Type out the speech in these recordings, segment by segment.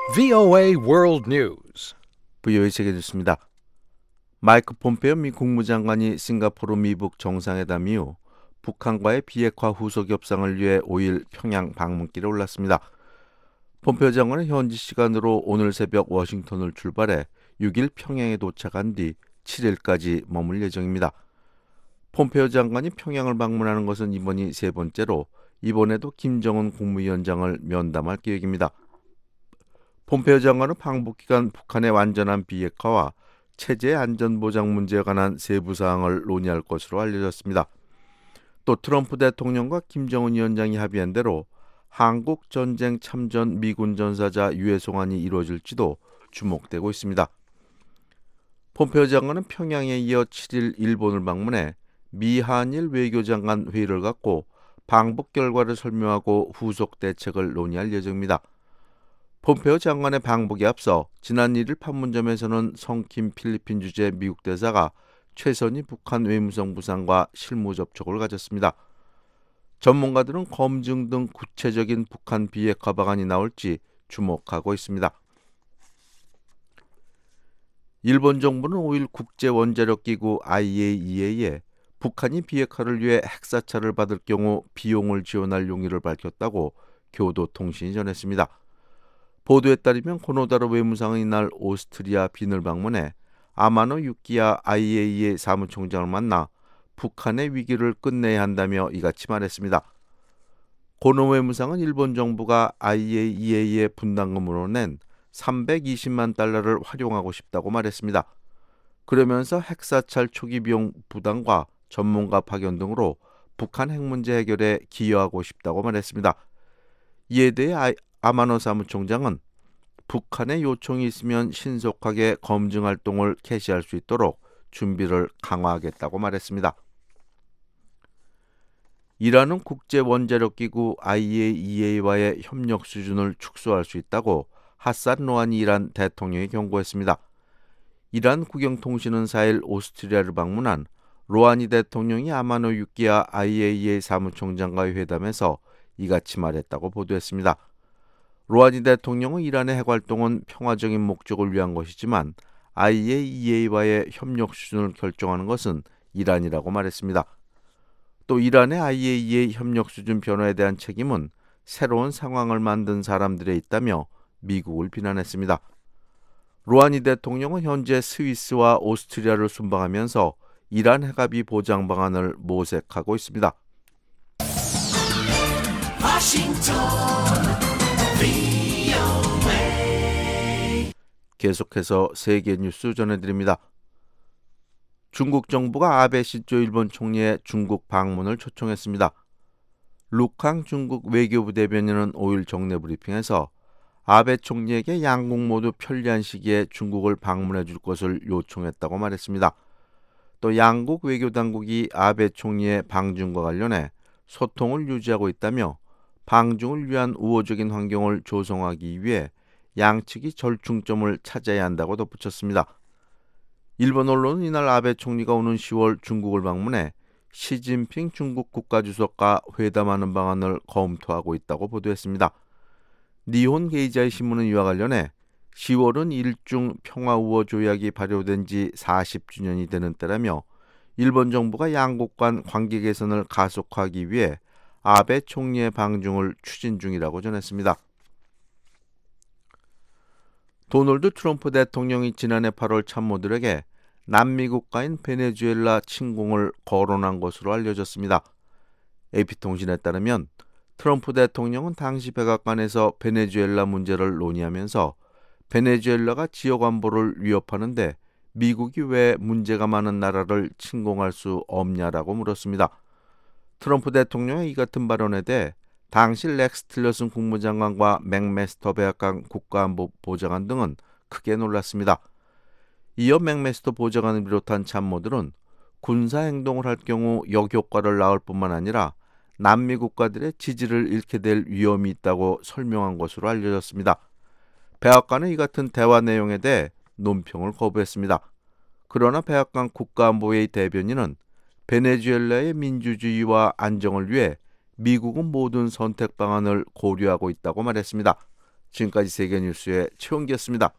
VOA World News. VOA 세계 뉴스입니다. 마이크 폼페이오 미 국무장관이 싱가포르 미북 정상회담 이후 북한과의 비핵화 후속 협상을 위해 5일 평양 방문길에 올랐습니다. 폼페이오 장관은 현지 시간으로 오늘 새벽 워싱턴을 출발해 6일 평양에 도착한 뒤 7일까지 머물 예정입니다. 폼페이오 장관이 평양을 방문하는 것은 이번이 세 번째로 이번에도 김정은 국무위원장을 면담할 계획입니다. 폼페이오 장관은 방북 기간 북한의 완전한 비핵화와 체제 안전보장 문제에 관한 세부 사항을 논의할 것으로 알려졌습니다. 또 트럼프 대통령과 김정은 위원장이 합의한 대로 한국 전쟁 참전 미군 전사자 유해 송환이 이루어질지도 주목되고 있습니다. 폼페이오 장관은 평양에 이어 7일 일본을 방문해 미한일 외교장관 회의를 갖고 방북 결과를 설명하고 후속 대책을 논의할 예정입니다. 폼페이오 장관의 방북에 앞서 지난 1일 판문점에서는 성킴 필리핀 주재 미국 대사가 최선희 북한 외무성 부상과 실무 접촉을 가졌습니다. 전문가들은 검증 등 구체적인 북한 비핵화 방안이 나올지 주목하고 있습니다. 일본 정부는 5일 국제원자력기구 IAEA에 북한이 비핵화를 위해 핵사찰을 받을 경우 비용을 지원할 용의를 밝혔다고 교도통신이 전했습니다. 보도에 따르면 고노다로 외무상은 이날 오스트리아 빈을 방문해 아마노 유키야 IAEA 사무총장을 만나 북한의 위기를 끝내야 한다며 이같이 말했습니다. 고노 외무상은 일본 정부가 IAEA의 분담금으로 낸 320만 달러를 활용하고 싶다고 말했습니다. 그러면서 핵사찰 초기 비용 부담과 전문가 파견 등으로 북한 핵 문제 해결에 기여하고 싶다고 말했습니다. 이에 대해 아마노 사무총장은 북한의 요청이 있으면 신속하게 검증 활동을 개시할 수 있도록 준비를 강화하겠다고 말했습니다. 이란은 국제원자력기구 IAEA와의 협력 수준을 축소할 수 있다고 하산 로하니 이란 대통령이 경고했습니다. 이란 국영통신은 4일 오스트리아를 방문한 로하니 대통령이 아마노 유키야 IAEA 사무총장과의 회담에서 이같이 말했다고 보도했습니다. 로하니 대통령은 이란의 핵활동은 평화적인 목적을 위한 것이지만 IAEA와의 협력 수준을 결정하는 것은 이란이라고 말했습니다. 또 이란의 IAEA 협력 수준 변화에 대한 책임은 새로운 상황을 만든 사람들에 있다며 미국을 비난했습니다. 로하니 대통령은 현재 스위스와 오스트리아를 순방하면서 이란 핵합의 보장 방안을 모색하고 있습니다. 계속해서 세계 뉴스 전해드립니다. 중국 정부가 아베 신조 일본 총리의 중국 방문을 초청했습니다. 룩항 중국 외교부 대변인은 5일 정례 브리핑에서 아베 총리에게 양국 모두 편리한 시기에 중국을 방문해 줄 것을 요청했다고 말했습니다. 또 양국 외교당국이 아베 총리의 방중과 관련해 소통을 유지하고 있다며 방중을 위한 우호적인 환경을 조성하기 위해 양측이 절충점을 찾아야 한다고 덧붙였습니다. 일본 언론은 이날 아베 총리가 오는 10월 중국을 방문해 시진핑 중국 국가주석과 회담하는 방안을 검토하고 있다고 보도했습니다. 니혼 게이자이 신문은 이와 관련해 10월은 일중 평화우호 조약이 발효된 지 40주년이 되는 때라며 일본 정부가 양국 간 관계 개선을 가속화하기 위해 아베 총리의 방중을 추진 중이라고 전했습니다. 도널드 트럼프 대통령이 지난해 8월 참모들에게 남미 국가인 베네수엘라 침공을 거론한 것으로 알려졌습니다. AP통신에 따르면 트럼프 대통령은 당시 백악관에서 베네수엘라 문제를 논의하면서 베네수엘라가 지역 안보를 위협하는데 미국이 왜 문제가 많은 나라를 침공할 수 없냐라고 물었습니다. 트럼프 대통령의 이 같은 발언에 대해 당시 렉스 틸러슨 국무장관과 맥메스터 백악관 국가안보 보좌관 등은 크게 놀랐습니다. 이어 맥메스터 보좌관을 비롯한 참모들은 군사행동을 할 경우 역효과를 낳을 뿐만 아니라 남미 국가들의 지지를 잃게 될 위험이 있다고 설명한 것으로 알려졌습니다. 백악관은 이 같은 대화 내용에 대해 논평을 거부했습니다. 그러나 백악관 국가안보회의 대변인은 베네수엘라의 민주주의와 안정을 위해 미국은 모든 선택 방안을 고려하고 있다고 말했습니다. 지금까지 세계뉴스의 최원기였습니다.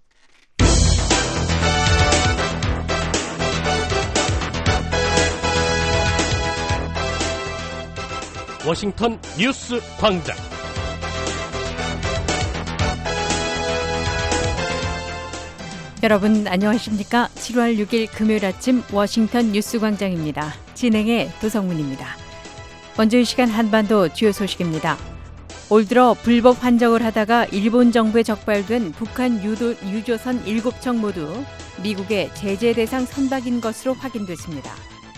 워싱턴 뉴스 광장. 여러분 안녕하십니까? 7월 6일 금요일 아침 워싱턴 뉴스 광장입니다. 진행의 도성문입니다. 먼저 이 시간 한반도 주요 소식입니다. 올 들어 불법 환적을 하다가 일본 정부에 적발된 북한 유조선 7척 모두 미국의 제재 대상 선박인 것으로 확인됐습니다.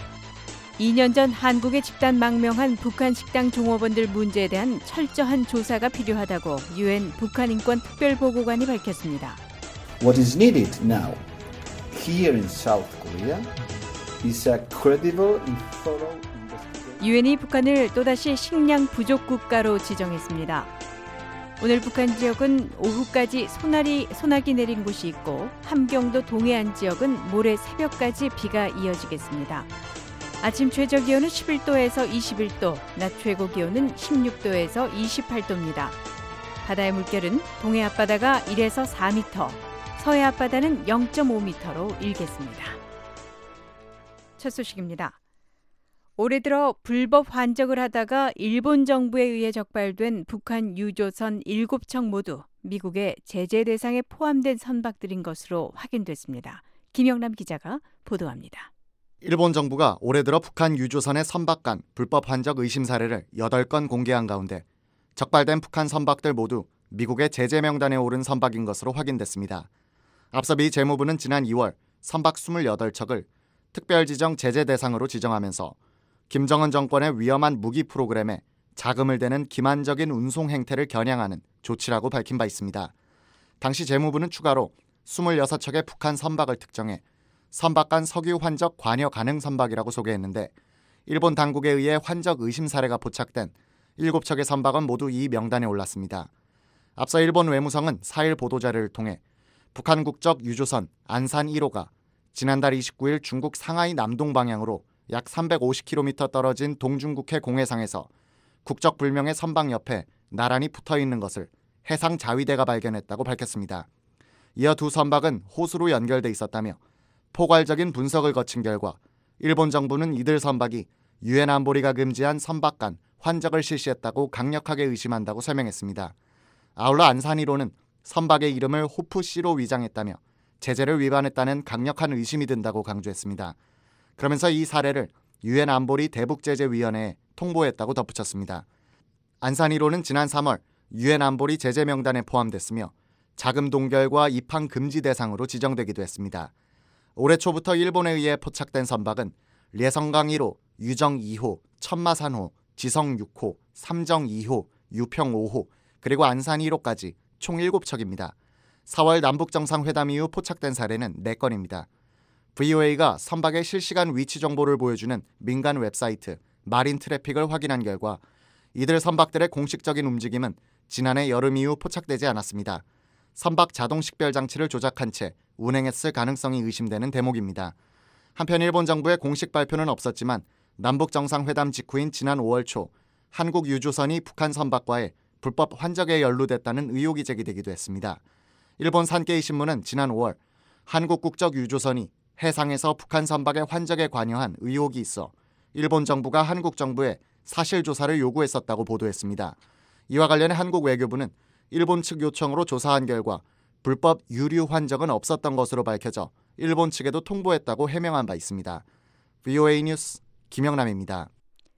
2년 전 한국에 집단 망명한 북한 식당 종업원들 문제에 대한 철저한 조사가 필요하다고 유엔 북한 인권 특별보고관이 밝혔습니다. What is needed now here in South Korea is a credible and thorough investigation. 유엔이 북한을 또다시 식량 부족 국가로 지정했습니다. 오늘 북한 지역은 오후까지 소나기 내린 곳이 있고 함경도 동해안 지역은 모레 새벽까지 비가 이어지겠습니다. 아침 최저 기온은 11도에서 21도, 낮 최고 기온은 16도에서 28도입니다. 바다의 물결은 동해 앞바다가 1에서 4m, 서해 앞바다는 0.5m로 일겠습니다. 첫 소식입니다. 올해 들어 불법 환적을 하다가 일본 정부에 의해 적발된 북한 유조선 7척 모두 미국의 제재 대상에 포함된 선박들인 것으로 확인됐습니다. 김영남 기자가 보도합니다. 일본 정부가 올해 들어 북한 유조선의 선박 간 불법 환적 의심 사례를 8건 공개한 가운데 적발된 북한 선박들 모두 미국의 제재 명단에 오른 선박인 것으로 확인됐습니다. 앞서 미 재무부는 지난 2월 선박 28척을 특별지정 제재 대상으로 지정하면서 김정은 정권의 위험한 무기 프로그램에 자금을 대는 기만적인 운송 행태를 겨냥하는 조치라고 밝힌 바 있습니다. 당시 재무부는 추가로 26척의 북한 선박을 특정해 선박 간 석유 환적 관여 가능 선박이라고 소개했는데 일본 당국에 의해 환적 의심 사례가 포착된 7척의 선박은 모두 이 명단에 올랐습니다. 앞서 일본 외무성은 4일 보도자료를 통해 북한 국적 유조선 안산 1호가 지난달 29일 중국 상하이 남동 방향으로 약 350km 떨어진 동중국해 공해상에서 국적 불명의 선박 옆에 나란히 붙어있는 것을 해상 자위대가 발견했다고 밝혔습니다. 이어 두 선박은 호수로 연결돼 있었다며 포괄적인 분석을 거친 결과 일본 정부는 이들 선박이 유엔 안보리가 금지한 선박 간 환적을 실시했다고 강력하게 의심한다고 설명했습니다. 아울러 안산 1호는 선박의 이름을 호프C로 위장했다며 제재를 위반했다는 강력한 의심이 든다고 강조했습니다. 그러면서 이 사례를 유엔 안보리 대북제재위원회에 통보했다고 덧붙였습니다. 안산 1호는 지난 3월 유엔 안보리 제재 명단에 포함됐으며 자금 동결과 입항 금지 대상으로 지정되기도 했습니다. 올해 초부터 일본에 의해 포착된 선박은 례성강 1호, 유정 2호, 천마산 호, 지성 6호, 삼정 2호, 유평 5호, 그리고 안산 1호까지 총 7척입니다. 4월 남북정상회담 이후 포착된 사례는 4건입니다. VOA가 선박의 실시간 위치 정보를 보여주는 민간 웹사이트 마린 트래픽을 확인한 결과 이들 선박들의 공식적인 움직임은 지난해 여름 이후 포착되지 않았습니다. 선박 자동 식별 장치를 조작한 채 운행했을 가능성이 의심되는 대목입니다. 한편 일본 정부의 공식 발표는 없었지만 남북정상회담 직후인 지난 5월 초 한국 유조선이 북한 선박과의 불법 환적에 연루됐다는 의혹이 제기되기도 했습니다. 일본 산케이 신문은 지난 5월 한국 국적 유조선이 해상에서 북한 선박의 환적에 관여한 의혹이 있어 일본 정부가 한국 정부에 사실 조사를 요구했었다고 보도했습니다. 이와 관련해 한국 외교부는 일본 측 요청으로 조사한 결과 불법 유류 환적은 없었던 것으로 밝혀져 일본 측에도 통보했다고 해명한 바 있습니다. VOA 뉴스 김영남입니다.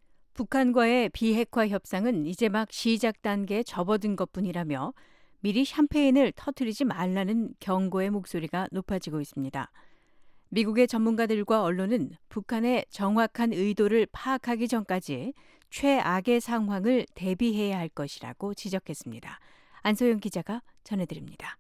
북한과의 비핵화 협상은 이제 막 시작 단계에 접어든 것뿐이라며 미리 샴페인을 터뜨리지 말라는 경고의 목소리가 높아지고 있습니다. 미국의 전문가들과 언론은 북한의 정확한 의도를 파악하기 전까지 최악의 상황을 대비해야 할 것이라고 지적했습니다. 안소영 기자가 전해드립니다.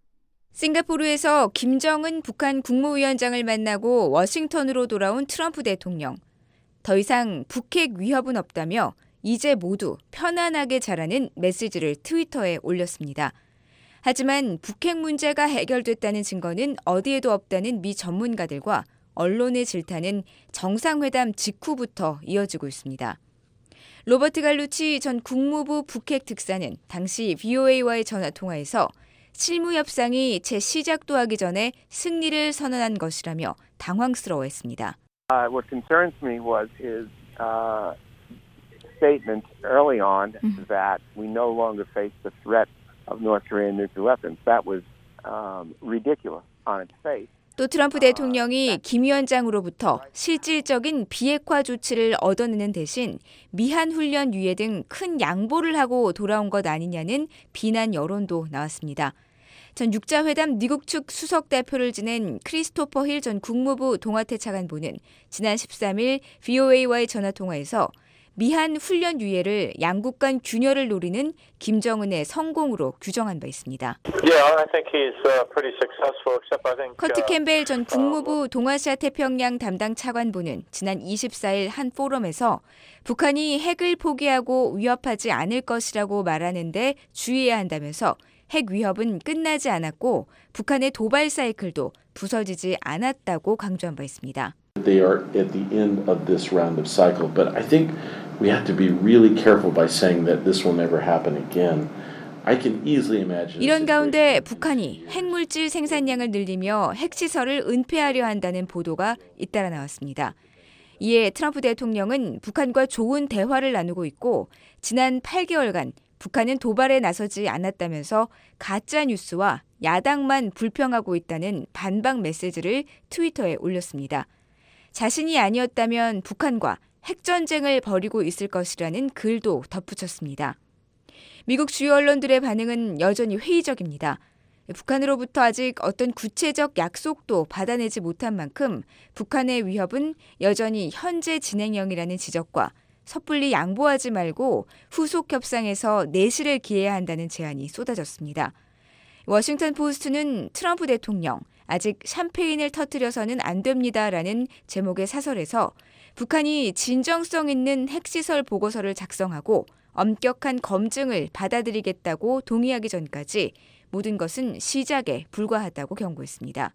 싱가포르에서 김정은 북한 국무위원장을 만나고 워싱턴으로 돌아온 트럼프 대통령. 더 이상 북핵 위협은 없다며 이제 모두 편안하게 자라는 메시지를 트위터에 올렸습니다. 하지만 북핵 문제가 해결됐다는 증거는 어디에도 없다는 미 전문가들과 언론의 질타는 정상회담 직후부터 이어지고 있습니다. 로버트 갈루치 전 국무부 북핵 특사는 당시 VOA와의 전화통화에서 실무 협상이 채 시작도 하기 전에 승리를 선언한 것이라며 당황스러워했습니다. What concerns me was his statement early on that we no longer face the threat of North Korean nuclear weapons. That was ridiculous on its face. 또 트럼프 대통령이 김 위원장으로부터 실질적인 비핵화 조치를 얻어내는 대신 미한 훈련 유예 등 큰 양보를 하고 돌아온 것 아니냐는 비난 여론도 나왔습니다. 전 육자회담 미국 측 수석 대표를 지낸 크리스토퍼 힐 전 국무부 동아태 차관보는 지난 13일 VOA와의 전화통화에서 미한 훈련 유예를 양국 간 균열을 노리는 김정은의 성공으로 규정한 바 있습니다. 커트 캠벨 전 국무부 동아시아 태평양 담당 차관보는 지난 24일 한 포럼에서 북한이 핵을 포기하고 위협하지 않을 것이라고 말하는데 주의해야 한다면서 핵 위협은 끝나지 않았고 북한의 도발 사이클도 부서지지 않았다고 강조한 바 있습니다. They are at the end of this round of cycle, but I think we have to be really careful by saying that this will never happen again. I can easily imagine. 이런 가운데 북한이 핵물질 생산량을 늘리며 핵시설을 은폐하려 한다는 보도가 잇따라 나왔습니다. 이에 트럼프 대통령은 북한과 좋은 대화를 나누고 있고 지난 8개월간 북한은 도발에 나서지 않았다면서 가짜 뉴스와 야당만 불평하고 있다는 반박 메시지를 트위터에 올렸습니다. 자신이 아니었다면 북한과 핵전쟁을 벌이고 있을 것이라는 글도 덧붙였습니다. 미국 주요 언론들의 반응은 여전히 회의적입니다. 북한으로부터 아직 어떤 구체적 약속도 받아내지 못한 만큼 북한의 위협은 여전히 현재 진행형이라는 지적과 섣불리 양보하지 말고 후속 협상에서 내실을 기해야 한다는 제안이 쏟아졌습니다. 워싱턴 포스트는 트럼프 대통령, 아직 샴페인을 터뜨려서는 안 됩니다라는 제목의 사설에서 북한이 진정성 있는 핵시설 보고서를 작성하고 엄격한 검증을 받아들이겠다고 동의하기 전까지 모든 것은 시작에 불과하다고 경고했습니다.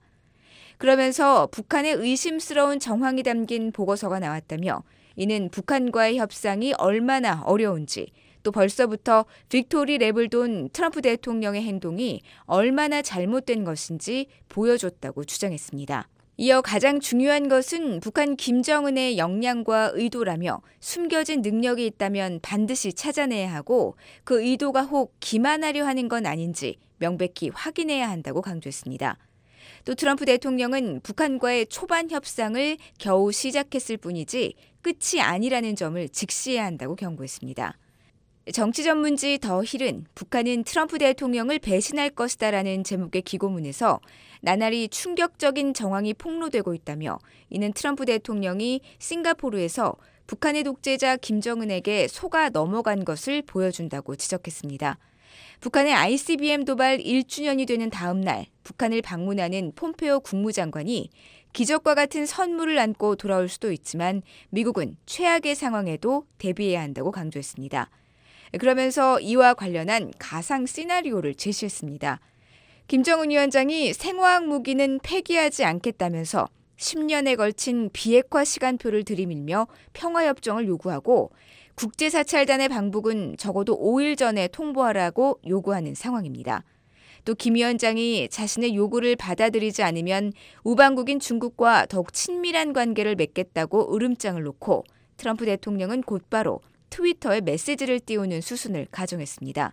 그러면서 북한의 의심스러운 정황이 담긴 보고서가 나왔다며 이는 북한과의 협상이 얼마나 어려운지 또 벌써부터 빅토리 랩을 돈 트럼프 대통령의 행동이 얼마나 잘못된 것인지 보여줬다고 주장했습니다. 이어 가장 중요한 것은 북한 김정은의 역량과 의도라며 숨겨진 능력이 있다면 반드시 찾아내야 하고 그 의도가 혹 기만하려 하는 건 아닌지 명백히 확인해야 한다고 강조했습니다. 또 트럼프 대통령은 북한과의 초반 협상을 겨우 시작했을 뿐이지 끝이 아니라는 점을 직시해야 한다고 경고했습니다. 정치 전문지 더 힐은 북한은 트럼프 대통령을 배신할 것이다라는 제목의 기고문에서 나날이 충격적인 정황이 폭로되고 있다며 이는 트럼프 대통령이 싱가포르에서 북한의 독재자 김정은에게 속아 넘어간 것을 보여준다고 지적했습니다. 북한의 ICBM 도발 1주년이 되는 다음 날 북한을 방문하는 폼페오 국무장관이 기적과 같은 선물을 안고 돌아올 수도 있지만 미국은 최악의 상황에도 대비해야 한다고 강조했습니다. 그러면서 이와 관련한 가상 시나리오를 제시했습니다. 김정은 위원장이 생화학 무기는 폐기하지 않겠다면서 10년에 걸친 비핵화 시간표를 들이밀며 평화협정을 요구하고 국제사찰단의 방북은 적어도 5일 전에 통보하라고 요구하는 상황입니다. 또 김 위원장이 자신의 요구를 받아들이지 않으면 우방국인 중국과 더욱 친밀한 관계를 맺겠다고 으름장을 놓고 트럼프 대통령은 곧바로 트위터에 메시지를 띄우는 수순을 가정했습니다.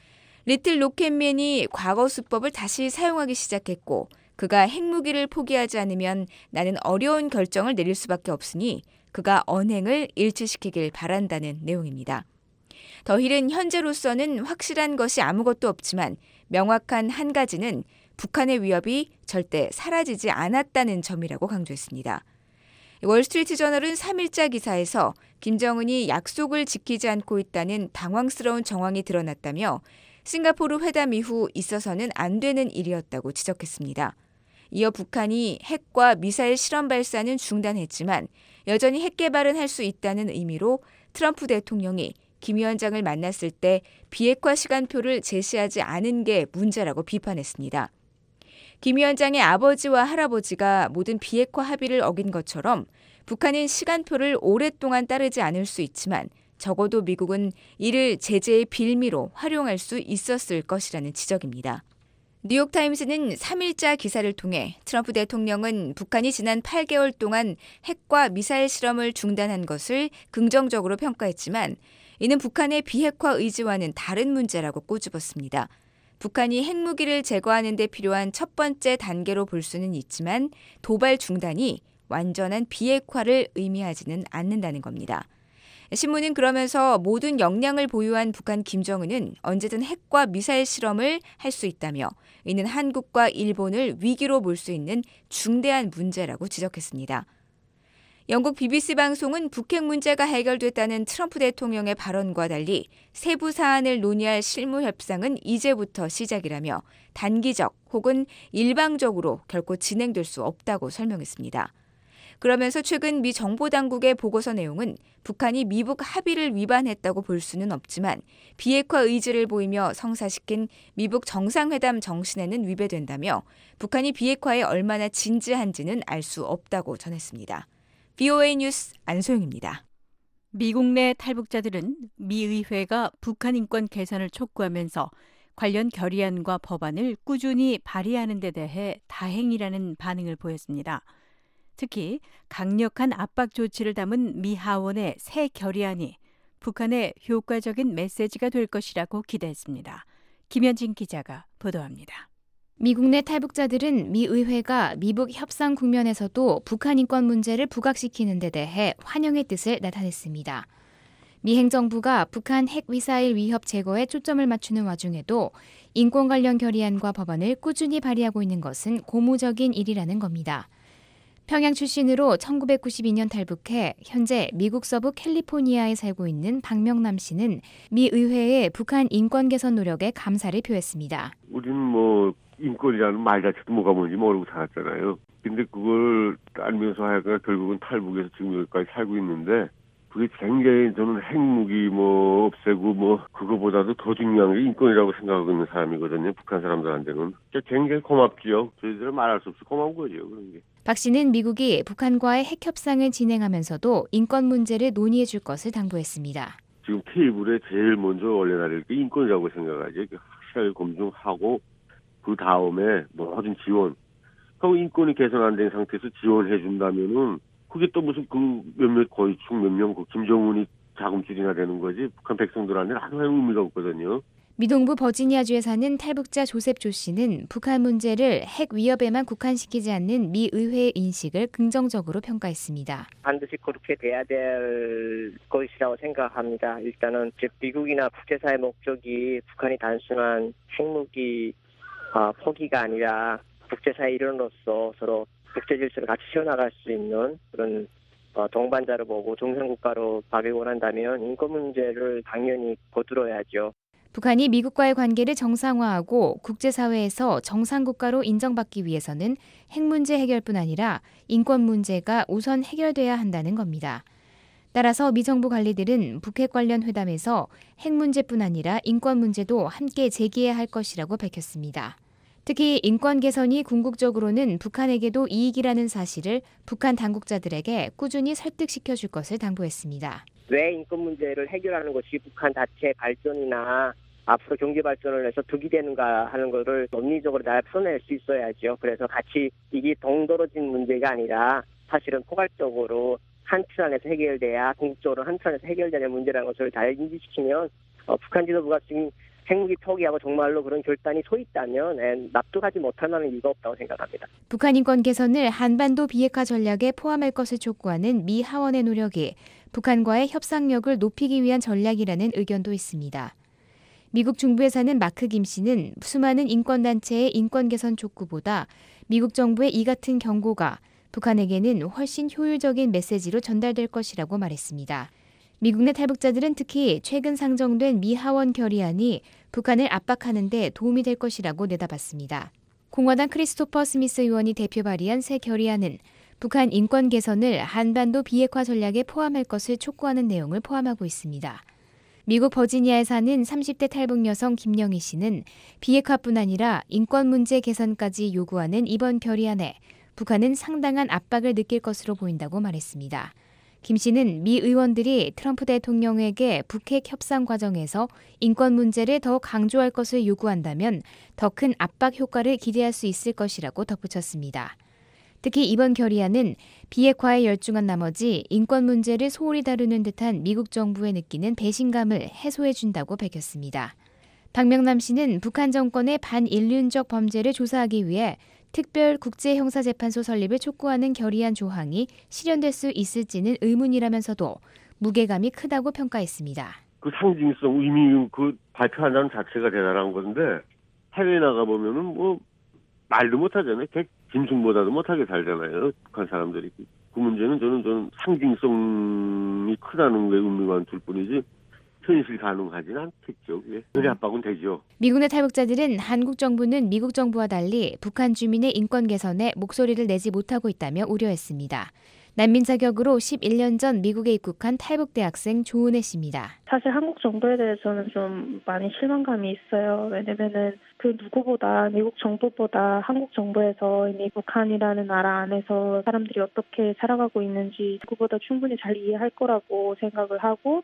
리틀 로켓맨이 과거 수법을 다시 사용하기 시작했고 그가 핵무기를 포기하지 않으면 나는 어려운 결정을 내릴 수밖에 없으니 그가 언행을 일치시키길 바란다는 내용입니다. 더 힐은 현재로서는 확실한 것이 아무것도 없지만 명확한 한 가지는 북한의 위협이 절대 사라지지 않았다는 점이라고 강조했습니다. 월스트리트 저널은 3일자 기사에서 김정은이 약속을 지키지 않고 있다는 당황스러운 정황이 드러났다며 싱가포르 회담 이후 있어서는 안 되는 일이었다고 지적했습니다. 이어 북한이 핵과 미사일 실험 발사는 중단했지만 여전히 핵 개발은 할 수 있다는 의미로 트럼프 대통령이 김 위원장을 만났을 때 비핵화 시간표를 제시하지 않은 게 문제라고 비판했습니다. 김 위원장의 아버지와 할아버지가 모든 비핵화 합의를 어긴 것처럼 북한은 시간표를 오랫동안 따르지 않을 수 있지만 적어도 미국은 이를 제재의 빌미로 활용할 수 있었을 것이라는 지적입니다. 뉴욕타임스는 3일자 기사를 통해 트럼프 대통령은 북한이 지난 8개월 동안 핵과 미사일 실험을 중단한 것을 긍정적으로 평가했지만 이는 북한의 비핵화 의지와는 다른 문제라고 꼬집었습니다. 북한이 핵무기를 제거하는 데 필요한 첫 번째 단계로 볼 수는 있지만 도발 중단이 완전한 비핵화를 의미하지는 않는다는 겁니다. 신문은 그러면서 모든 역량을 보유한 북한 김정은은 언제든 핵과 미사일 실험을 할 수 있다며 이는 한국과 일본을 위기로 몰 수 있는 중대한 문제라고 지적했습니다. 영국 BBC 방송은 북핵 문제가 해결됐다는 트럼프 대통령의 발언과 달리 세부 사안을 논의할 실무 협상은 이제부터 시작이라며 단기적 혹은 일방적으로 결코 진행될 수 없다고 설명했습니다. 그러면서 최근 미 정보당국의 보고서 내용은 북한이 미북 합의를 위반했다고 볼 수는 없지만 비핵화 의지를 보이며 성사시킨 미북 정상회담 정신에는 위배된다며 북한이 비핵화에 얼마나 진지한지는 알 수 없다고 전했습니다. VOA 뉴스 안소영입니다. 미국 내 탈북자들은 미 의회가 북한 인권 개선을 촉구하면서 관련 결의안과 법안을 꾸준히 발의하는 데 대해 다행이라는 반응을 보였습니다. 특히 강력한 압박 조치를 담은 미 하원의 새 결의안이 북한의 효과적인 메시지가 될 것이라고 기대했습니다. 김현진 기자가 보도합니다. 미국 내 탈북자들은 미 의회가 미북 협상 국면에서도 북한 인권 문제를 부각시키는 데 대해 환영의 뜻을 나타냈습니다. 미 행정부가 북한 핵미사일 위협 제거에 초점을 맞추는 와중에도 인권 관련 결의안과 법안을 꾸준히 발의하고 있는 것은 고무적인 일이라는 겁니다. 평양 출신으로 1992년 탈북해 현재 미국 서부 캘리포니아에 살고 있는 박명남 씨는 미 의회의 북한 인권 개선 노력에 감사를 표했습니다. 우리는 인권이라는 말 자체도 뭐가 뭔지 모르고 살았잖아요. 근데 그걸 알면서 하여간 결국은 탈북해서 지금 여기까지 살고 있는데 그게 굉장히 저는 핵무기 없애고 그거보다도 더 중요한 게 인권이라고 생각하고 있는 사람이거든요. 북한 사람들한테는. 굉장히 고맙지요. 저희들은 말할 수 없이 고마운 거죠. 그런 게. 박 씨는 미국이 북한과의 핵 협상을 진행하면서도 인권 문제를 논의해 줄 것을 당부했습니다. 지금 테이블에 제일 먼저 올려놔야 게 인권이라고 생각하죠. 확실하게 검증하고 그 다음에 모든 지원. 그리고 인권이 개선 안 된 상태에서 지원해 준다면은 그게 또 무슨 거의충 몇 명 김정은이 자금줄이나 되는 거지 북한 백성들한테는 아무 의미가 없거든요. 미동부 버지니아주에 사는 탈북자 조셉 조 씨는 북한 문제를 핵 위협에만 국한시키지 않는 미 의회의 인식을 긍정적으로 평가했습니다. 반드시 그렇게 돼야 될 것이라고 생각합니다. 일단은 미국이나 국제사회 목적이 북한이 단순한 핵무기 포기가 아니라 국제사회 일원으로서 서로 국제 질서를 같이 세워나갈 수 있는 그런 동반자로 보고 정상국가로 가길 원한다면 인권 문제를 당연히 거들어야죠. 북한이 미국과의 관계를 정상화하고 국제사회에서 정상국가로 인정받기 위해서는 핵 문제 해결뿐 아니라 인권 문제가 우선 해결돼야 한다는 겁니다. 따라서 미 정부 관리들은 북핵 관련 회담에서 핵 문제뿐 아니라 인권 문제도 함께 제기해야 할 것이라고 밝혔습니다. 특히 인권 개선이 궁극적으로는 북한에게도 이익이라는 사실을 북한 당국자들에게 꾸준히 설득시켜줄 것을 당부했습니다. 왜 인권 문제를 해결하는 것이 북한 자체의 발전이나 앞으로 경제 발전을 해서 득이 되는가 하는 것을 논리적으로 잘 풀어낼 수 있어야죠. 그래서 같이 이게 동떨어진 문제가 아니라 사실은 포괄적으로 한 틀 안에서 해결돼야 궁극적으로 한 틀 안에서 해결되는 문제라는 것을 잘 인지시키면 북한 지도부가 지금 핵무기 포기하고 정말로 그런 결단이 서 있다면 납득하지 못할 만한 이유가 없다고 생각합니다. 북한 인권 개선을 한반도 비핵화 전략에 포함할 것을 촉구하는 미 하원의 노력이 북한과의 협상력을 높이기 위한 전략이라는 의견도 있습니다. 미국 중부에 사는 마크 김 씨는 수많은 인권단체의 인권 개선 촉구보다 미국 정부의 이 같은 경고가 북한에게는 훨씬 효율적인 메시지로 전달될 것이라고 말했습니다. 미국 내 탈북자들은 특히 최근 상정된 미 하원 결의안이 북한을 압박하는 데 도움이 될 것이라고 내다봤습니다. 공화당 크리스토퍼 스미스 의원이 대표 발의한 새 결의안은 북한 인권 개선을 한반도 비핵화 전략에 포함할 것을 촉구하는 내용을 포함하고 있습니다. 미국 버지니아에 사는 30대 탈북 여성 김영희 씨는 비핵화뿐 아니라 인권 문제 개선까지 요구하는 이번 결의안에 북한은 상당한 압박을 느낄 것으로 보인다고 말했습니다. 김 씨는 미 의원들이 트럼프 대통령에게 북핵 협상 과정에서 인권 문제를 더 강조할 것을 요구한다면 더 큰 압박 효과를 기대할 수 있을 것이라고 덧붙였습니다. 특히 이번 결의안은 비핵화에 열중한 나머지 인권 문제를 소홀히 다루는 듯한 미국 정부에 느끼는 배신감을 해소해준다고 밝혔습니다. 박명남 씨는 북한 정권의 반인륜적 범죄를 조사하기 위해 특별 국제형사재판소 설립을 촉구하는 결의안 조항이 실현될 수 있을지는 의문이라면서도 무게감이 크다고 평가했습니다. 그 상징성, 의미, 그 발표한다는 자체가 대단한 건데 해외 나가 보면은 뭐 말도 못하잖아요. 짐승보다도 못하게 살잖아요. 북한 사람들이. 그 문제는 저는 상징성이 크다는 게 의미만 둘 뿐이지 현실 가능하지는 않겠죠. 그게 압박은 되죠. 미국 내 탈북자들은 한국 정부는 미국 정부와 달리 북한 주민의 인권 개선에 목소리를 내지 못하고 있다며 우려했습니다. 난민 자격으로 11년 전 미국에 입국한 탈북 대학생 조은혜 씨입니다. 사실 한국 정부에 대해서는 좀 많이 실망감이 있어요. 왜냐면은 그 누구보다 미국 정부보다 한국 정부에서 이미 북한이라는 나라 안에서 사람들이 어떻게 살아가고 있는지 누구보다 충분히 잘 이해할 거라고 생각을 하고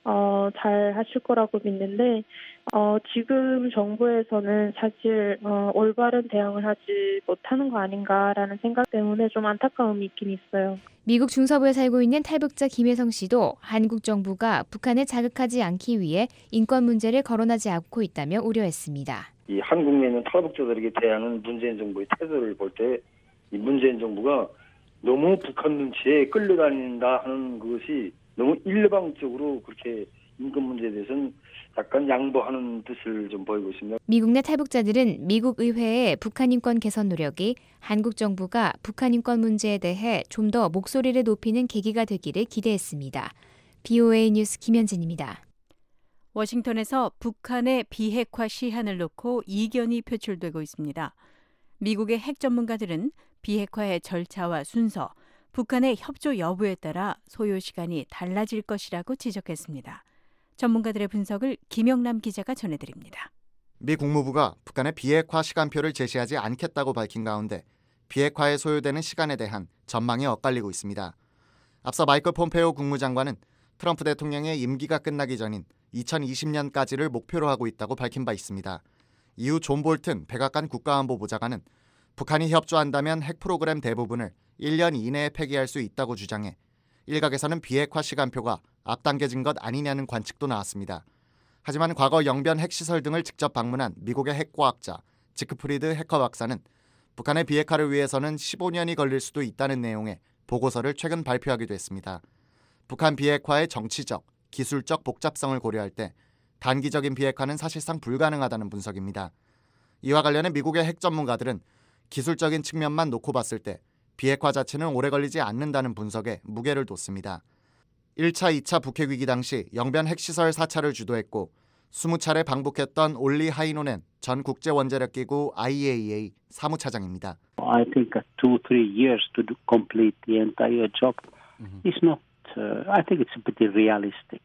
잘 하실 거라고 믿는데 지금 정부에서는 사실 올바른 대응을 하지 못하는 거 아닌가라는 생각 때문에 좀 안타까움이 있긴 있어요. 미국 중서부에 살고 있는 탈북자 김혜성 씨도 한국 정부가 북한을 자극하지 않기 위해 인권 문제를 거론하지 않고 있다며 우려했습니다. 이 한국 내 있는 탈북자들에게 대하는 문재인 정부의 태도를 볼 때 이 문재인 정부가 너무 북한 눈치에 끌려다닌다 하는 것이 너무 일방적으로 그렇게 인권 문제에 대해서는 약간 양보하는 뜻을 좀 보이고 있습니다. 미국 내 탈북자들은 미국 의회의 북한 인권 개선 노력이 한국 정부가 북한 인권 문제에 대해 좀 더 목소리를 높이는 계기가 되기를 기대했습니다. BOA 뉴스 김현진입니다. 워싱턴에서 북한의 비핵화 시한을 놓고 이견이 표출되고 있습니다. 미국의 핵 전문가들은 비핵화의 절차와 순서, 북한의 협조 여부에 따라 소요 시간이 달라질 것이라고 지적했습니다. 전문가들의 분석을 김영남 기자가 전해드립니다. 미 국무부가 북한의 비핵화 시간표를 제시하지 않겠다고 밝힌 가운데 비핵화에 소요되는 시간에 대한 전망이 엇갈리고 있습니다. 앞서 마이클 폼페오 국무장관은 트럼프 대통령의 임기가 끝나기 전인 2020년까지를 목표로 하고 있다고 밝힌 바 있습니다. 이후 존 볼튼 백악관 국가안보보좌관은 북한이 협조한다면 핵 프로그램 대부분을 1년 이내에 폐기할 수 있다고 주장해 일각에서는 비핵화 시간표가 앞당겨진 것 아니냐는 관측도 나왔습니다. 하지만 과거 영변 핵시설 등을 직접 방문한 미국의 핵과학자 지크프리드 해커 박사는 북한의 비핵화를 위해서는 15년이 걸릴 수도 있다는 내용의 보고서를 최근 발표하기도 했습니다. 북한 비핵화의 정치적, 기술적 복잡성을 고려할 때 단기적인 비핵화는 사실상 불가능하다는 분석입니다. 이와 관련해 미국의 핵 전문가들은 기술적인 측면만 놓고 봤을 때 비핵화 자체는 오래 걸리지 않는다는 분석에 무게를 뒀습니다. 1차, 2차 북핵 위기 당시 영변 핵시설 사찰을 주도했고 20차례 방북했던 올리 하이노넨 전 국제원자력기구 IAEA 사무차장입니다. I think 2-3 years to complete the entire job is not. I think it's a bit realistic.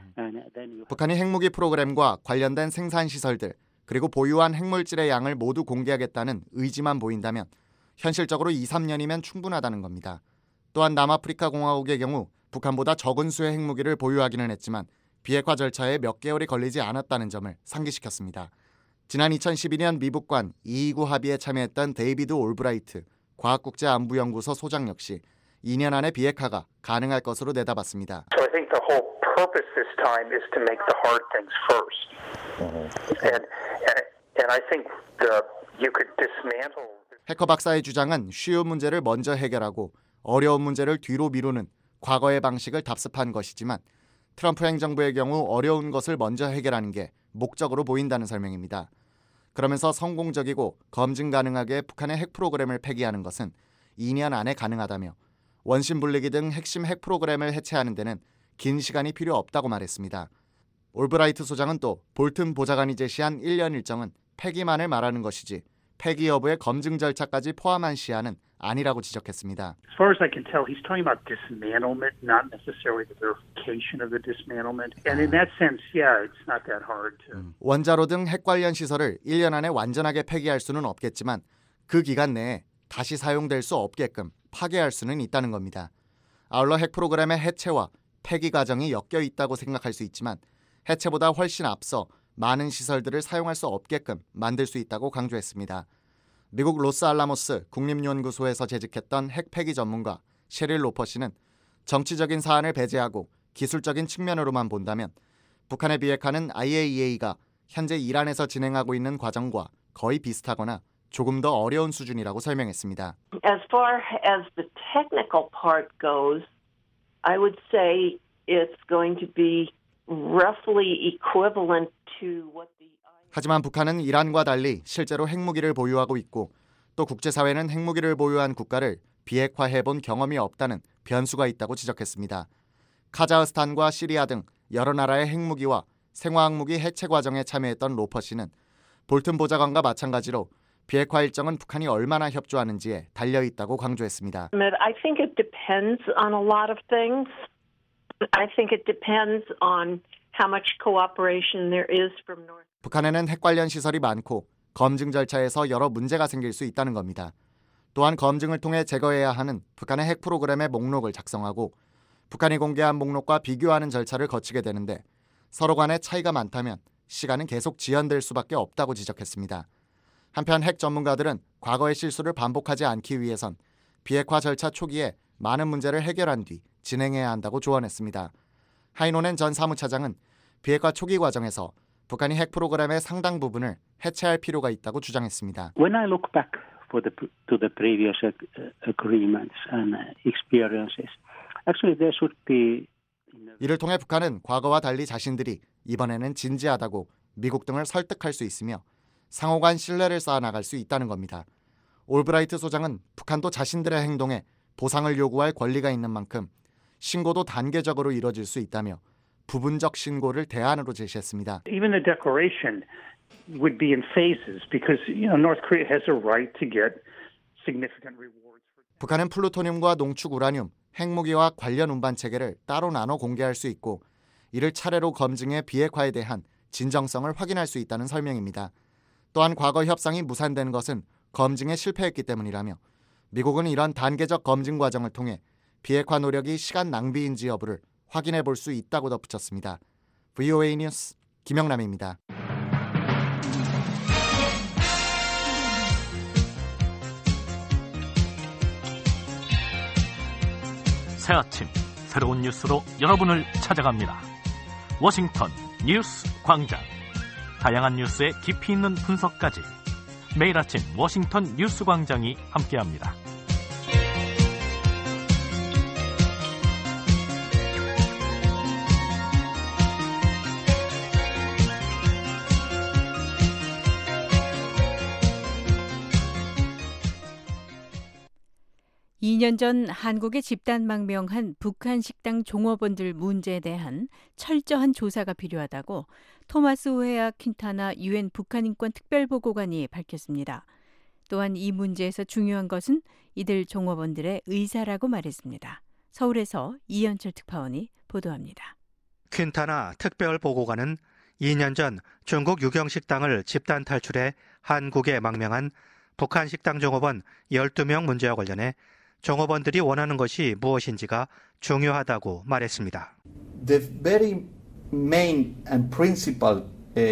북한이 핵무기 프로그램과 관련된 생산시설들 그리고 보유한 핵물질의 양을 모두 공개하겠다는 의지만 보인다면 현실적으로 2-3년이면 충분하다는 겁니다. 또한 남아프리카 공화국의 경우 북한보다 적은 수의 핵무기를 보유하기는 했지만 비핵화 절차에 몇 개월이 걸리지 않았다는 점을 상기시켰습니다. 지난 2012년 미북관 229 합의에 참여했던 데이비드 올브라이트 과학국제안보연구소 소장 역시 2년 안에 비핵화가 가능할 것으로 내다봤습니다. So I think the whole purpose this time is to make the hard things first. And I think you could dismantle. 해커 박사의 주장은 쉬운 문제를 먼저 해결하고 어려운 문제를 뒤로 미루는 과거의 방식을 답습한 것이지만 트럼프 행정부의 경우 어려운 것을 먼저 해결하는 게 목적으로 보인다는 설명입니다. 그러면서 성공적이고 검증 가능하게 북한의 핵 프로그램을 폐기하는 것은 2년 안에 가능하다며 원심 분리기 등 핵심 핵 프로그램을 해체하는 데는 긴 시간이 필요 없다고 말했습니다. 올브라이트 소장은 또 볼튼 보좌관이 제시한 1년 일정은 폐기만을 말하는 것이지 폐기 여부의 검증 절차까지 포함한 시한은 아니라고 지적했습니다. As far as I can tell, he's talking about dismantlement, not necessarily the verification of the dismantlement. And in that sense, yeah, it's not that hard to. 원자로 등 핵 관련 시설을 1년 안에 완전하게 폐기할 수는 없겠지만 그 기간 내에 다시 사용될 수 없게끔 파괴할 수는 있다는 겁니다. 아울러 핵 프로그램의 해체와 폐기 과정이 엮여 있다고 생각할 수 있지만 해체보다 훨씬 앞서 많은 시설들을 사용할 수 없게끔 만들 수 있다고 강조했습니다. 미국 로스알라모스 국립연구소에서 재직했던 핵 폐기 전문가 셰릴 로퍼 씨는 정치적인 사안을 배제하고 기술적인 측면으로만 본다면 북한의 비핵화는 IAEA가 현재 이란에서 진행하고 있는 과정과 거의 비슷하거나 조금 더 어려운 수준이라고 설명했습니다. As far as the technical part goes, I would say it's going to be roughly equivalent to what the 하지만 북한은 이란과 달리 실제로 핵무기를 보유하고 있고 또 국제사회는 핵무기를 보유한 국가를 비핵화해본 경험이 없다는 변수가 있다고 지적했습니다. 카자흐스탄과 시리아 등 여러 나라의 핵무기와 생화학무기 해체 과정에 참여했던 로퍼 씨는 볼튼 보좌관과 마찬가지로 비핵화 일정은 북한이 얼마나 협조하는지에 달려있다고 강조했습니다. I think it depends on a lot of things. I think it depends on how much cooperation there is from North. 북한에는 핵 관련 시설이 많고 검증 절차에서 여러 문제가 생길 수 있다는 겁니다. 또한 검증을 통해 제거해야 하는 북한의 핵 프로그램의 목록을 작성하고 북한이 공개한 목록과 비교하는 절차를 거치게 되는데 서로 간에 차이가 많다면 시간은 계속 지연될 수밖에 없다고 지적했습니다. 한편 핵 전문가들은 과거의 실수를 반복하지 않기 위해선 비핵화 절차 초기에 많은 문제를 해결한 뒤 진행해야 한다고 조언했습니다. 하이노넨 전 사무차장은 비핵화 초기 과정에서 북한이 핵 프로그램의 상당 부분을 해체할 필요가 있다고 주장했습니다. When I look back to the previous agreements and experiences, actually there should be. 이를 통해 북한은 과거와 달리 자신들이 이번에는 진지하다고 미국 등을 설득할 수 있으며 상호간 신뢰를 쌓아나갈 수 있다는 겁니다. 올브라이트 소장은 북한도 자신들의 행동에 보상을 요구할 권리가 있는 만큼 신고도 단계적으로 이뤄질 수 있다며 부분적 신고를 대안으로 제시했습니다. Even the declaration would be in phases because North Korea has a right to get significant rewards. 북한은 플루토늄과 농축 우라늄, 핵무기와 관련 운반 체계를 따로 나눠 공개할 수 있고 이를 차례로 검증해 비핵화에 대한 진정성을 확인할 수 있다는 설명입니다. 또한 과거 협상이 무산된 것은 검증에 실패했기 때문이라며 미국은 이런 단계적 검증 과정을 통해 비핵화 노력이 시간 낭비인지 여부를 확인해 볼 수 있다고 덧붙였습니다. VOA 뉴스 김영남입니다. 새 아침 새로운 뉴스로 여러분을 찾아갑니다. 워싱턴 뉴스 광장. 다양한 뉴스의 깊이 있는 분석까지 매일 아침 워싱턴 뉴스 광장이 함께합니다. (2년) 전 한국에 집단망명한 북한 식당 종업원들 문제에 대한 철저한 조사가 필요하다고 토마스 우헤아 퀸타나 유엔 북한인권 특별보고관이 밝혔습니다. 또한 이 문제에서 중요한 것은 이들 종업원들의 의사라고 말했습니다. 서울에서 이현철 특파원이 보도합니다. 퀸타나 특별보고관은 2년 전 중국 유경식당을 집단 탈출해 한국에 망명한 북한 식당 종업원 12명 문제와 관련해 종업원들이 원하는 것이 무엇인지가 중요하다고 말했습니다. The very main and principal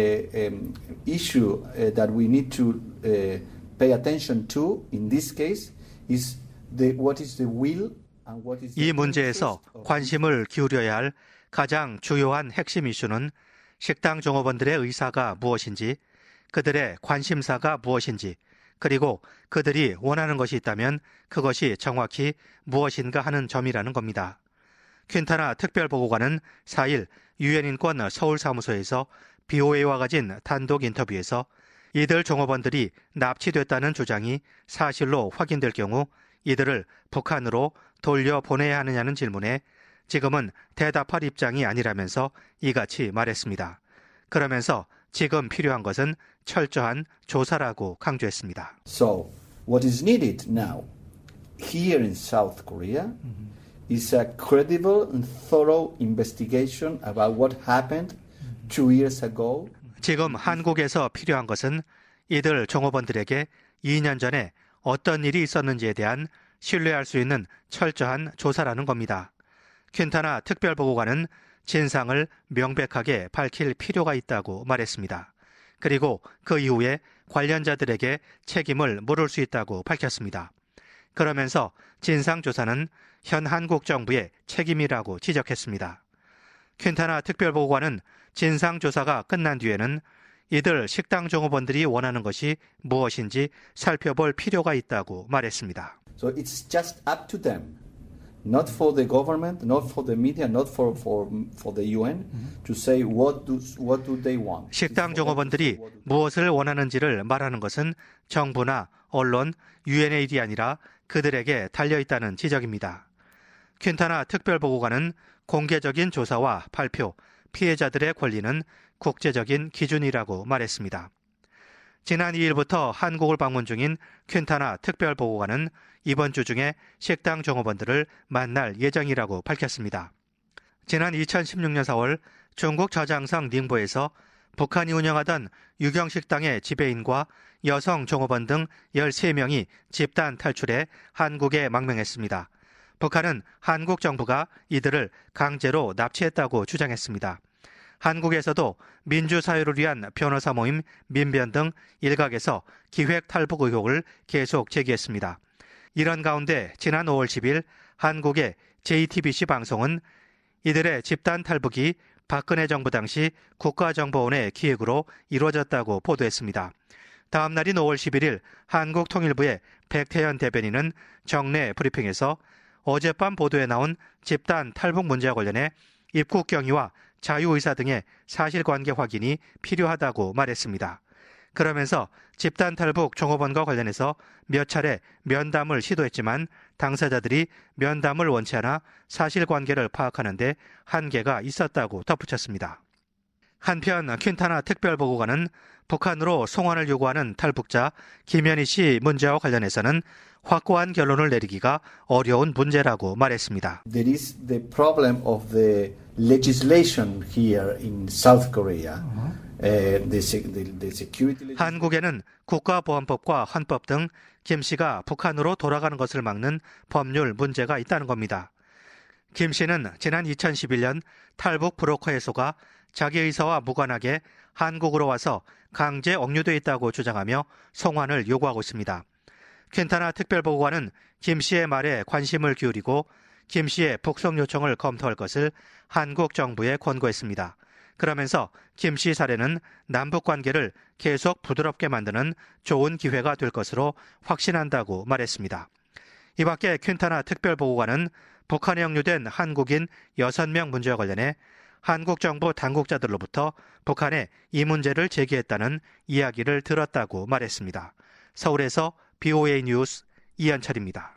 issue that we need to pay attention to in this case is what is the will and what is the. 이 문제에서 관심을 기울여야 할 가장 주요한 핵심 이슈는 식당 종업원들의 의사가 무엇인지, 그들의 관심사가 무엇인지, 그리고 그들이 원하는 것이 있다면 그것이 정확히 무엇인가 하는 점이라는 겁니다. 퀸타나 특별보고관은 4일 유엔 인권 서울사무소에서 BOA와 가진 단독 인터뷰에서 이들 종업원들이 납치됐다는 주장이 사실로 확인될 경우 이들을 북한으로 돌려보내야 하느냐는 질문에 지금은 대답할 입장이 아니라면서 이같이 말했습니다. 그러면서 지금 필요한 것은 철저한 조사라고 강조했습니다. So, what is needed now here in South Korea is a credible and thorough investigation about what happened 2 years ago. 지금 한국에서 필요한 것은 이들 종업원들에게 2년 전에 어떤 일이 있었는지에 대한 신뢰할 수 있는 철저한 조사라는 겁니다. 퀸타나 특별보고관은 진상을 명백하게 밝힐 필요가 있다고 말했습니다. 그리고 그 이후에 관련자들에게 책임을 물을 수 있다고 밝혔습니다. 그러면서 진상조사는 현 한국 정부의 책임이라고 지적했습니다. 퀸타나 특별보고관은 진상조사가 끝난 뒤에는 이들 식당 종업원들이 원하는 것이 무엇인지 살펴볼 필요가 있다고 말했습니다. So it's just up to them, not for the government, not for the media, not for the UN, to say what do they want. 식당 종업원들이 무엇을 원하는지를 말하는 것은 정부나 언론, UNAID이 아니라 그들에게 달려있다는 지적입니다. 퀸타나 특별보고관은 공개적인 조사와 발표, 피해자들의 권리는 국제적인 기준이라고 말했습니다. 지난 2일부터 한국을 방문 중인 퀸타나 특별보고관은 이번 주 중에 식당 종업원들을 만날 예정이라고 밝혔습니다. 지난 2016년 4월 중국 저장성 닝보에서 북한이 운영하던 유경식당의 지배인과 여성 종업원 등 13명이 집단 탈출해 한국에 망명했습니다. 북한은 한국 정부가 이들을 강제로 납치했다고 주장했습니다. 한국에서도 민주사회를 위한 변호사 모임 민변 등 일각에서 기획 탈북 의혹을 계속 제기했습니다. 이런 가운데 지난 5월 10일 한국의 JTBC 방송은 이들의 집단 탈북이 박근혜 정부 당시 국가정보원의 기획으로 이루어졌다고 보도했습니다. 다음 날인 5월 11일 한국통일부의 백태현 대변인은 정례 브리핑에서 어젯밤 보도에 나온 집단 탈북 문제와 관련해 입국 경위와 자유의사 등의 사실관계 확인이 필요하다고 말했습니다. 그러면서 집단 탈북 종업원과 관련해서 몇 차례 면담을 시도했지만 당사자들이 면담을 원치 않아 사실관계를 파악하는 데 한계가 있었다고 덧붙였습니다. 한편 퀸타나 특별보고관은 북한으로 송환을 요구하는 탈북자 김현희 씨 문제와 관련해서는 확고한 결론을 내리기가 어려운 문제라고 말했습니다. There is the problem of the legislation here in South Korea. 한국에는 국가보안법과 헌법 등 김 씨가 북한으로 돌아가는 것을 막는 법률 문제가 있다는 겁니다. 김 씨는 지난 2011년 탈북 브로커에 속아 자기 의사와 무관하게 한국으로 와서 강제 억류돼 있다고 주장하며 송환을 요구하고 있습니다. 퀸타나 특별보고관은 김 씨의 말에 관심을 기울이고 김 씨의 북송 요청을 검토할 것을 한국 정부에 권고했습니다. 그러면서 김 씨 사례는 남북 관계를 계속 부드럽게 만드는 좋은 기회가 될 것으로 확신한다고 말했습니다. 이 밖에 퀸타나 특별보고관은 북한에 억류된 한국인 6명 문제와 관련해 한국 정부 당국자들로부터 북한에 이 문제를 제기했다는 이야기를 들었다고 말했습니다. 서울에서 BOA 뉴스 이현철입니다.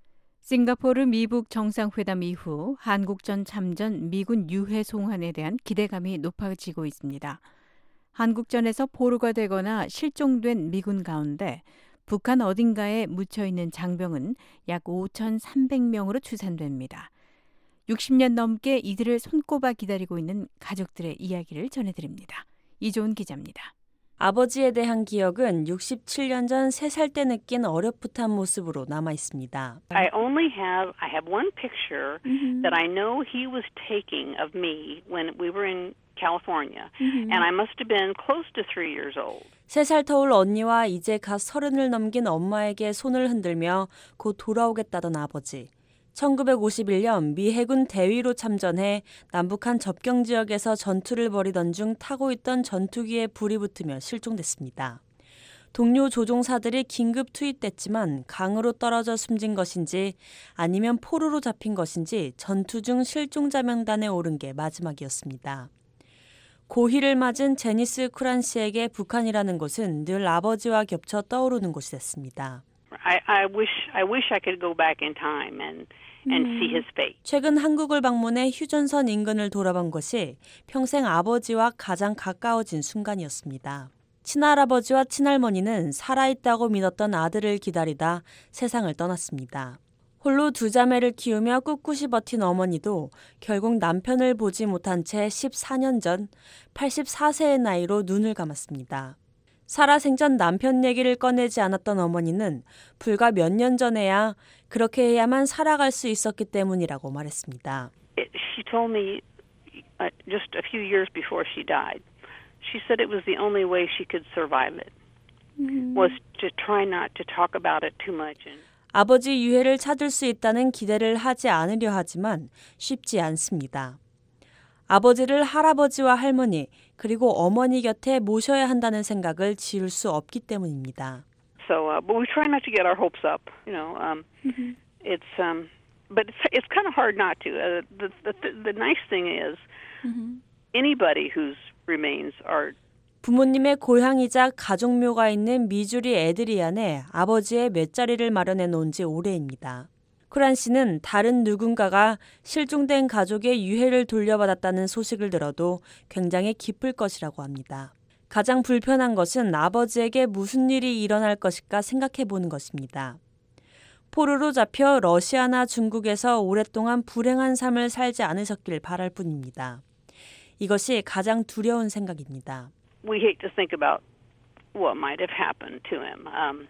싱가포르 미북 정상회담 이후 한국전 참전 미군 유해 송환에 대한 기대감이 높아지고 있습니다. 한국전에서 포로가 되거나 실종된 미군 가운데 북한 어딘가에 묻혀있는 장병은 약 5,300명으로 추산됩니다. 60년 넘게 이들을 손꼽아 기다리고 있는 가족들의 이야기를 전해드립니다. 이조은 기자입니다. 아버지에 대한 기억은 67년 전 3살 때 느낀 어렴풋한 모습으로 남아 있습니다. I have one picture that I know he was taking of me when we were in California, and I must have been close to 3 years old. 3살 터울 언니와 이제 갓 30을 넘긴 엄마에게 손을 흔들며 곧 돌아오겠다던 아버지. 1951년 미 해군 대위로 참전해 남북한 접경 지역에서 전투를 벌이던 중 타고 있던 전투기에 불이 붙으며 실종됐습니다. 동료 조종사들이 긴급 투입됐지만 강으로 떨어져 숨진 것인지 아니면 포로로 잡힌 것인지 전투 중 실종자 명단에 오른 게 마지막이었습니다. 고희를 맞은 제니스 쿠란 씨에게 북한이라는 곳은 늘 아버지와 겹쳐 떠오르는 곳이 됐습니다. I wish I could go back in time and see his face. 최근 한국을 방문해 휴전선 인근을 돌아본 것이 평생 아버지와 가장 가까워진 순간이었습니다. 친할아버지와 친할머니는 살아있다고 믿었던 아들을 기다리다 세상을 떠났습니다. 홀로 2자매를 키우며 꿋꿋이 버틴 어머니도 결국 남편을 보지 못한 채 14년 전 84세의 나이로 눈을 감았습니다. 살아생전 남편 얘기를 꺼내지 않았던 어머니는 불과 몇 년 전에야 그렇게 해야만 살아갈 수 있었기 때문이라고 말했습니다. She told me just a few years before she died. She said it was the only way she could survive it. Was to try not to talk about it too much. 아버지 유해를 찾을 수 있다는 기대를 하지 않으려 하지만 쉽지 않습니다. 아버지를 할아버지와 할머니 그리고 어머니 곁에 모셔야 한다는 생각을 지울 수 없기 때문입니다. So, but we try not to get our hopes up. It's but it's kind of hard not to. The nice thing is anybody whose remains are 부모님의 고향이자 가족묘가 있는 미주리 에드리안에 아버지의 맷자리를 마련해 놓은 지 오래입니다. 쿠란 씨는 다른 누군가가 실종된 가족의 유해를 돌려받았다는 소식을 들어도 굉장히 기쁠 것이라고 합니다. 가장 불편한 것은 아버지에게 무슨 일이 일어날 것일까 생각해 보는 것입니다. 포로로 잡혀 러시아나 중국에서 오랫동안 불행한 삶을 살지 않으셨길 바랄 뿐입니다. 이것이 가장 두려운 생각입니다. We hate to think about what might have happened to him.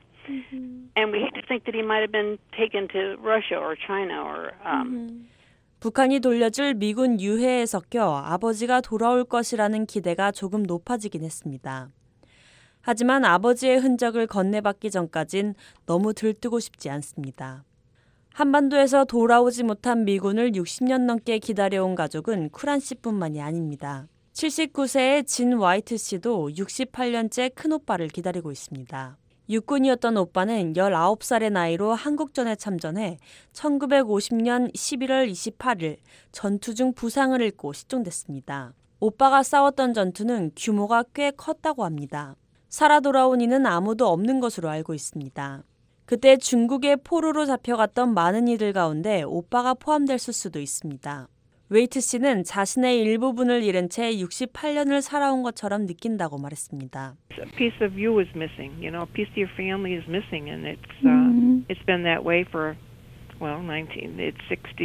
And we hate to think that he might have been taken to Russia or China or 북한이 돌려줄 미군 유해에 섞여 아버지가 돌아올 것이라는 기대가 조금 높아지긴 했습니다. 하지만 아버지의 흔적을 건네받기 전까진 너무 들뜨고 싶지 않습니다. 한반도에서 돌아오지 못한 미군을 60년 넘게 기다려온 가족은 쿠란 씨뿐만이 아닙니다. 79세의 진 와이트 씨도 68년째 큰오빠를 기다리고 있습니다. 육군이었던 오빠는 19살의 나이로 한국전에 참전해 1950년 11월 28일 전투 중 부상을 입고 실종됐습니다. 오빠가 싸웠던 전투는 규모가 꽤 컸다고 합니다. 살아 돌아온 이는 아무도 없는 것으로 알고 있습니다. 그때 중국의 포로로 잡혀갔던 많은 이들 가운데 오빠가 포함됐을 수도 있습니다. 웨이트 씨는 자신의 일부분을 잃은 채 68년을 살아온 것처럼 느낀다고 말했습니다. A piece of you is missing, a piece of your family is missing, and it's been that way for, it's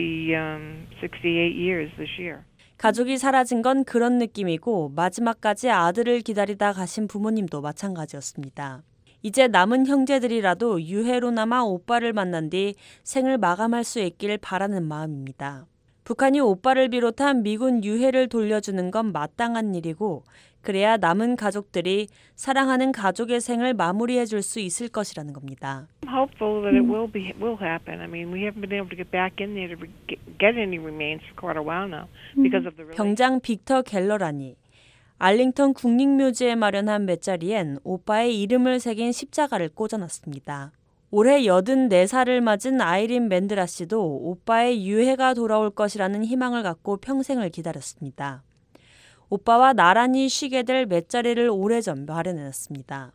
68 years this year. 가족이 사라진 건 그런 느낌이고 마지막까지 아들을 기다리다 가신 부모님도 마찬가지였습니다. 이제 남은 형제들이라도 유해로나마 오빠를 만난 뒤 생을 마감할 수 있길 바라는 마음입니다. 북한이 오빠를 비롯한 미군 유해를 돌려주는 건 마땅한 일이고 그래야 남은 가족들이 사랑하는 가족의 생을 마무리해 줄 수 있을 것이라는 겁니다. Hopeful that it will happen. I mean, we haven't been able to get back in there to get any remains for quite a while now because of the 병장 빅터 갤러라니 알링턴 국립묘지에 마련한 맷자리엔 오빠의 이름을 새긴 십자가를 꽂아놨습니다. 올해 84살을 맞은 아이린 맨드라 씨도 오빠의 유해가 돌아올 것이라는 희망을 갖고 평생을 기다렸습니다. 오빠와 나란히 쉬게 될 맷자리를 오래전 마련해놨습니다.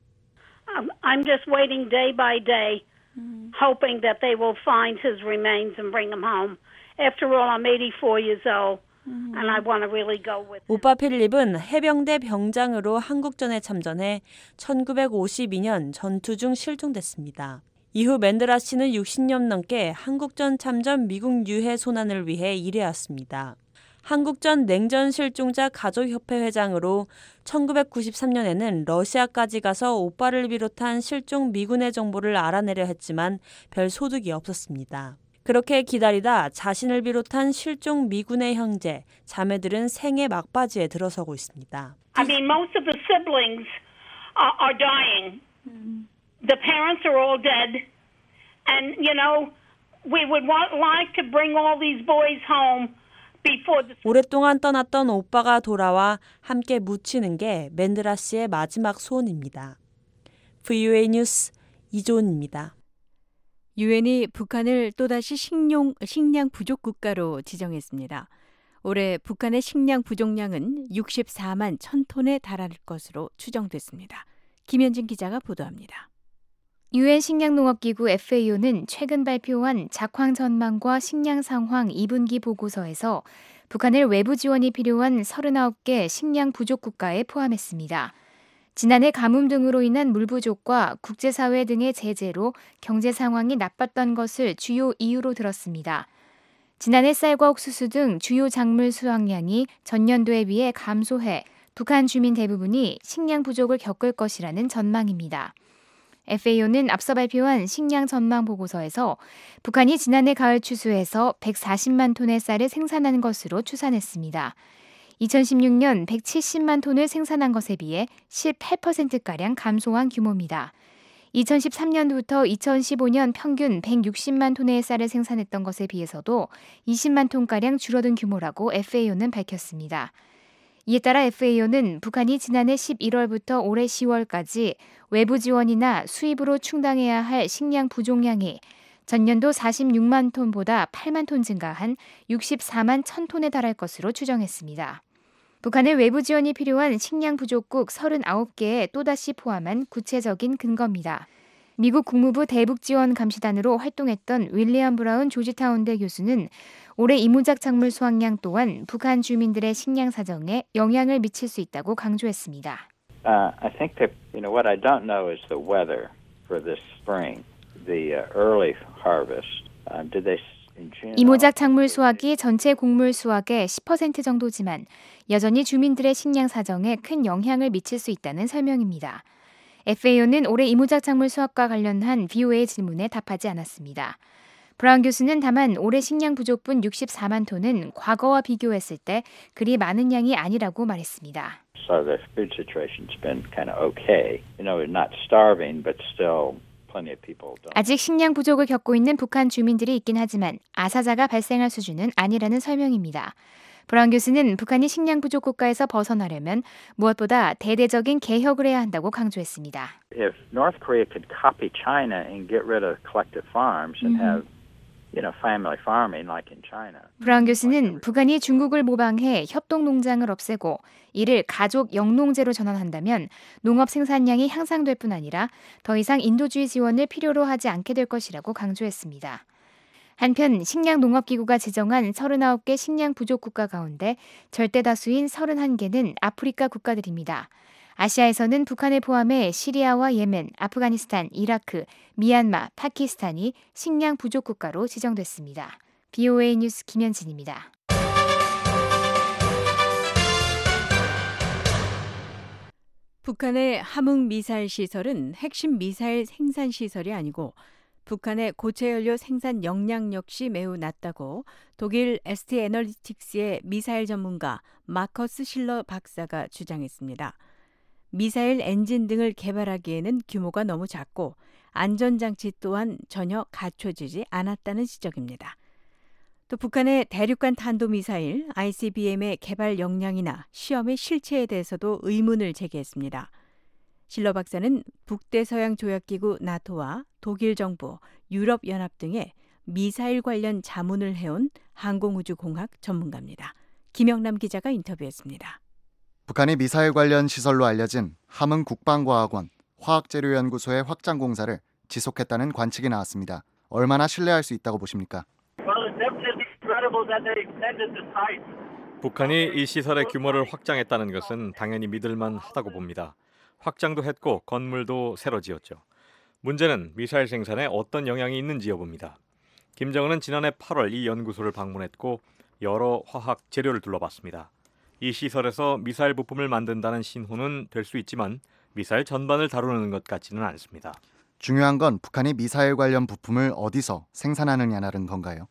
I'm just waiting day by day, hoping that they will find his remains and bring him home. After all, I'm 84 years old. And I want to really go with him. 오빠 필립은 해병대 병장으로 한국전에 참전해 1952년 전투 중 실종됐습니다. 이후 맨드라 씨는 60년 넘게 한국전 참전 미국 유해 소난을 위해 일해왔습니다. 한국전 냉전 실종자 가족협회 회장으로 1993년에는 러시아까지 가서 오빠를 비롯한 실종 미군의 정보를 알아내려 했지만 별 소득이 없었습니다. 그렇게 기다리다 자신을 비롯한 실종 미군의 형제, 자매들은 생의 막바지에 들어서고 있습니다. I mean, most of the siblings are dying. The parents are all dead. And, we would like to bring all these boys home before the... 오랫동안 떠났던 오빠가 돌아와 함께 묻히는 게 맨드라 씨의 마지막 소원입니다. VOA 뉴스 이조은입니다. 유엔이 북한을 또다시 식량 부족 국가로 지정했습니다. 올해 북한의 식량 부족량은 64만 1,000톤에 달할 것으로 추정됐습니다. 김현진 기자가 보도합니다. 유엔 식량농업기구 FAO는 최근 발표한 작황 전망과 식량 상황 2분기 보고서에서 북한을 외부 지원이 필요한 39개 식량 부족 국가에 포함했습니다. 지난해 가뭄 등으로 인한 물 부족과 국제사회 등의 제재로 경제 상황이 나빴던 것을 주요 이유로 들었습니다. 지난해 쌀과 옥수수 등 주요 작물 수확량이 전년도에 비해 감소해 북한 주민 대부분이 식량 부족을 겪을 것이라는 전망입니다. FAO는 앞서 발표한 식량 전망 보고서에서 북한이 지난해 가을 추수에서 140만 톤의 쌀을 생산한 것으로 추산했습니다. 2016년 170만 톤을 생산한 것에 비해 18%가량 감소한 규모입니다. 2013년부터 2015년 평균 160만 톤의 쌀을 생산했던 것에 비해서도 20만 톤가량 줄어든 규모라고 FAO는 밝혔습니다. 이에 따라 FAO는 북한이 지난해 11월부터 올해 10월까지 외부 지원이나 수입으로 충당해야 할 식량 부족량이 전년도 46만 톤보다 8만 톤 증가한 64만 1000톤에 달할 것으로 추정했습니다. 북한의 외부 지원이 필요한 식량 부족국 39개에 또다시 포함한 구체적인 근거입니다. 미국 국무부 대북지원 감시단으로 활동했던 윌리엄 브라운 조지타운대 교수는 올해 이무작 작물 수확량 또한 북한 주민들의 식량 사정에 영향을 미칠 수 있다고 강조했습니다. I think that what I don't know is the weather for this spring, the early harvest. Did they 이모작 작물 수확이 전체 곡물 수확의 10% 정도지만 여전히 주민들의 식량 사정에 큰 영향을 미칠 수 있다는 설명입니다. FAO는 올해 이모작 작물 수확과 관련한 BOA의 질문에 답하지 않았습니다. 브라운 교수는 다만 올해 식량 부족분 64만 톤은 과거와 비교했을 때 그리 많은 양이 아니라고 말했습니다. So the food situation's been kind of okay. We're not starving, but still plenty of people don't. 아직 식량 부족을 겪고 있는 북한 주민들이 있긴 하지만 아사자가 발생할 수준은 아니라는 설명입니다. 브라운 교수는 북한이 식량 부족 국가에서 벗어나려면 무엇보다 대대적인 개혁을 해야 한다고 강조했습니다. If North Korea could copy China and get rid of collective farms and have family farming like in China. 브라운 교수는 북한이 중국을 모방해 협동 농장을 없애고 이를 가족 영농제로 전환한다면 농업 생산량이 향상될 뿐 아니라 더 이상 인도주의 지원을 필요로 하지 않게 될 것이라고 강조했습니다. 한편 식량농업기구가 지정한 39개 식량 부족 국가 가운데 절대 다수인 31개는 아프리카 국가들입니다. 아시아에서는 북한을 포함해 시리아와 예멘, 아프가니스탄, 이라크, 미얀마, 파키스탄이 식량 부족 국가로 지정됐습니다. BOA 뉴스 김현진입니다. 북한의 함흥 미사일 시설은 핵심 미사일 생산 시설이 아니고 북한의 고체 연료 생산 역량 역시 매우 낮다고 독일 ST 애널리틱스의 미사일 전문가 마커스 실러 박사가 주장했습니다. 미사일 엔진 등을 개발하기에는 규모가 너무 작고 안전장치 또한 전혀 갖춰지지 않았다는 지적입니다. 또 북한의 대륙간 탄도미사일 ICBM의 개발 역량이나 시험의 실체에 대해서도 의문을 제기했습니다. 실러 박사는 북대서양 조약기구 나토와 독일 정부, 유럽연합 등의 미사일 관련 자문을 해온 항공우주공학 전문가입니다. 김영남 기자가 인터뷰했습니다. 북한이 미사일 관련 시설로 알려진 함흥 국방과학원 화학재료연구소의 확장 공사를 지속했다는 관측이 나왔습니다. 얼마나 신뢰할 수 있다고 보십니까? 북한이 이 시설의 규모를 확장했다는 것은 당연히 믿을만 하다고 봅니다. 확장도 했고 건물도 새로 지었죠. 문제는 미사일 생산에 어떤 영향이 있는지 여부입니다. 김정은은 지난해 8월 이 연구소를 방문했고 여러 화학 재료를 둘러봤습니다. 이 시설에서 미사일 부품을 만든다는 신호는 될 수 있지만 미사일 전반을 다루는 것 같지는 않습니다. 중요한 건 북한이 미사일 관련 부품을 어디서 생산하느냐는 건가요?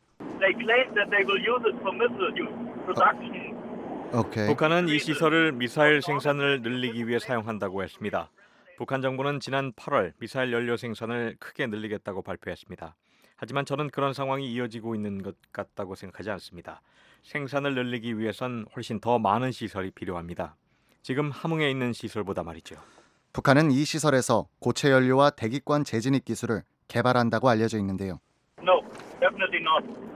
북한은 이 시설을 미사일 생산을 늘리기 위해 사용한다고 했습니다. 북한 정부는 지난 8월 미사일 연료 생산을 크게 늘리겠다고 발표했습니다. 하지만 저는 그런 상황이 이어지고 있는 것 같다고 생각하지 않습니다. 생산을 늘리기 위해선 훨씬 더 많은 시설이 필요합니다. 지금 함흥에 있는 시설보다 말이죠. 북한은 이 시설에서 고체 연료와 대기권 재진입 기술을 개발한다고 알려져 있는데요. No, definitely not.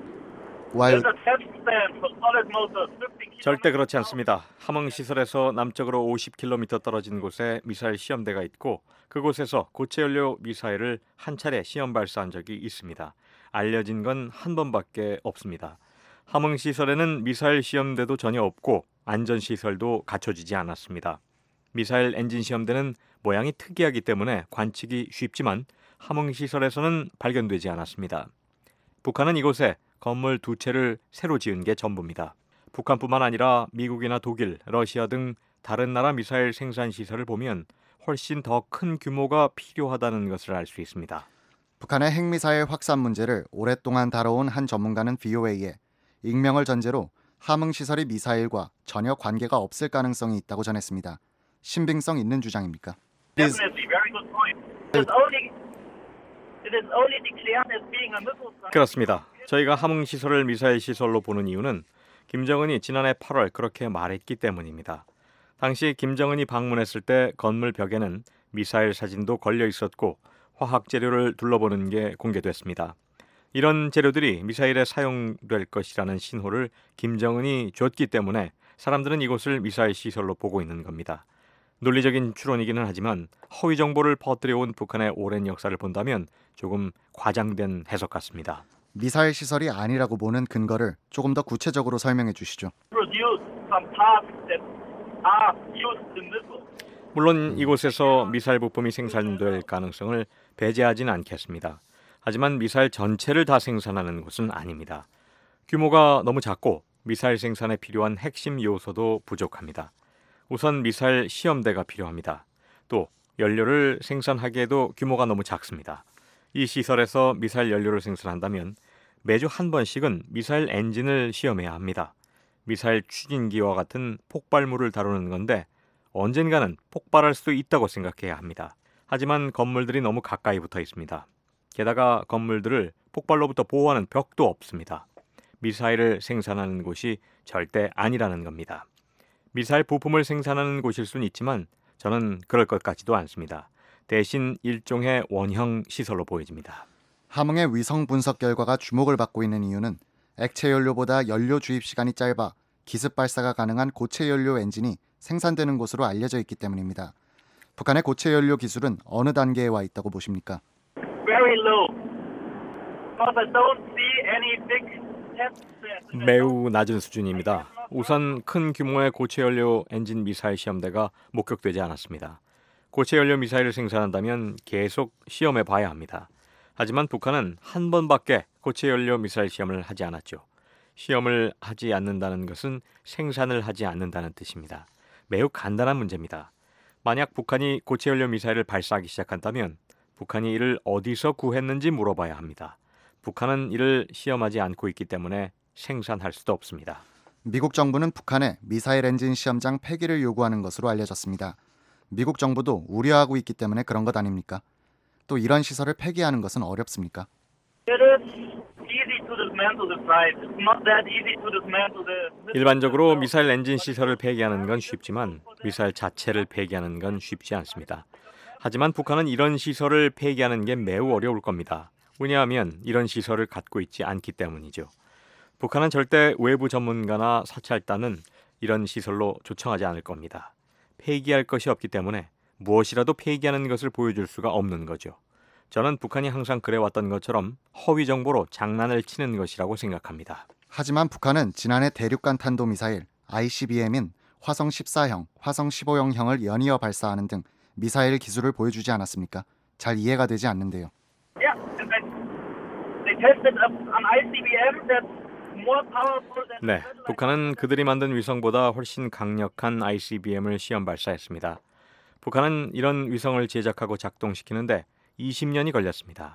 절대 그렇지 않습니다. 함흥 시설에서 남쪽으로 50km 떨어진 곳에 미사일 시험대가 있고 그곳에서 고체 연료 미사일을 한 차례 시험 발사한 적이 있습니다. 알려진 건 한 번밖에 없습니다. 함흥 시설에는 미사일 시험대도 전혀 없고 안전 시설도 갖춰지지 않았습니다. 미사일 엔진 시험대는 모양이 특이하기 때문에 관측이 쉽지만 함흥 시설에서는 발견되지 않았습니다. 북한은 이곳에 건물 2채를 새로 지은 게 전부입니다. 북한뿐만 아니라 미국이나 독일, 러시아 등 다른 나라 미사일 생산 시설을 보면 훨씬 더 큰 규모가 필요하다는 것을 알 수 있습니다. 북한의 핵미사일 확산 문제를 오랫동안 다뤄온 한 전문가는 VOA에 익명을 전제로 함흥시설이 미사일과 전혀 관계가 없을 가능성이 있다고 전했습니다. 신빙성 있는 주장입니까? Definitely, very good point. It is only declared as being a missile site. 그렇습니다. 저희가 함흥시설을 미사일 시설로 보는 이유는 김정은이 지난해 8월 그렇게 말했기 때문입니다. 당시 김정은이 방문했을 때 건물 벽에는 미사일 사진도 걸려 있었고 화학 재료를 둘러보는 게 공개됐습니다. 이런 재료들이 미사일에 사용될 것이라는 신호를 김정은이 줬기 때문에 사람들은 이곳을 미사일 시설로 보고 있는 겁니다. 논리적인 추론이기는 하지만 허위 정보를 퍼뜨려온 북한의 오랜 역사를 본다면 조금 과장된 해석 같습니다. 미사일 시설이 아니라고 보는 근거를 조금 더 구체적으로 설명해 주시죠. Produce some parts that are used in missiles. 물론 이곳에서 미사일 부품이 생산될 가능성을 배제하지는 않겠습니다. 하지만 미사일 전체를 다 생산하는 곳은 아닙니다. 규모가 너무 작고 미사일 생산에 필요한 핵심 요소도 부족합니다. 우선 미사일 시험대가 필요합니다. 또 연료를 생산하기에도 규모가 너무 작습니다. 이 시설에서 미사일 연료를 생산한다면 매주 한 번씩은 미사일 엔진을 시험해야 합니다. 미사일 추진기와 같은 폭발물을 다루는 건데 언젠가는 폭발할 수도 있다고 생각해야 합니다. 하지만 건물들이 너무 가까이 붙어 있습니다. 게다가 건물들을 폭발로부터 보호하는 벽도 없습니다. 미사일을 생산하는 곳이 절대 아니라는 겁니다. 미사일 부품을 생산하는 곳일 수는 있지만 저는 그럴 것 같지도 않습니다. 대신 일종의 원형 시설로 보여집니다. 함흥의 위성 분석 결과가 주목을 받고 있는 이유는 액체 연료보다 연료 주입 시간이 짧아 기습 발사가 가능한 고체 연료 엔진이 생산되는 곳으로 알려져 있기 때문입니다. 북한의 고체 연료 기술은 어느 단계에 와 있다고 보십니까? Very low. Because I don't see any big tests. 매우 낮은 수준입니다. 우선 큰 규모의 고체 연료 엔진 미사일 시험대가 목격되지 않았습니다. 고체 연료 미사일을 생산한다면 계속 시험해 봐야 합니다. 하지만 북한은 한 번밖에 고체 연료 미사일 시험을 하지 않았죠. 시험을 하지 않는다는 것은 생산을 하지 않는다는 뜻입니다. 매우 간단한 문제입니다. 만약 북한이 고체 연료 미사일을 발사하기 시작한다면 북한이 이를 어디서 구했는지 물어봐야 합니다. 북한은 이를 시험하지 않고 있기 때문에 생산할 수도 없습니다. 미국 정부는 북한에 미사일 엔진 시험장 폐기를 요구하는 것으로 알려졌습니다. 미국 정부도 우려하고 있기 때문에 그런 것 아닙니까? 또 이런 시설을 폐기하는 것은 어렵습니까? It is easy to dismantle the site. It's not that easy to dismantle the. 일반적으로 미사일 엔진 시설을 폐기하는 건 쉽지만 미사일 자체를 폐기하는 건 쉽지 않습니다. 하지만 북한은 이런 시설을 폐기하는 게 매우 어려울 겁니다. 왜냐하면 이런 시설을 갖고 있지 않기 때문이죠. 북한은 절대 외부 전문가나 사찰단은 이런 시설로 초청하지 않을 겁니다. 폐기할 것이 없기 때문에 무엇이라도 폐기하는 것을 보여줄 수가 없는 거죠. 저는 북한이 항상 그래왔던 것처럼 허위 정보로 장난을 치는 것이라고 생각합니다. 하지만 북한은 지난해 대륙간 탄도미사일 ICBM인 화성 14형, 화성 15형을 연이어 발사하는 등 미사일 기술을 보여주지 않았습니까? 잘 이해가 되지 않는데요. Yeah, in fact, they tested an ICBM that's more powerful than. 네, 북한은 그들이 만든 위성보다 훨씬 강력한 ICBM을 시험 발사했습니다. 북한은 이런 위성을 제작하고 작동시키는데 20년이 걸렸습니다.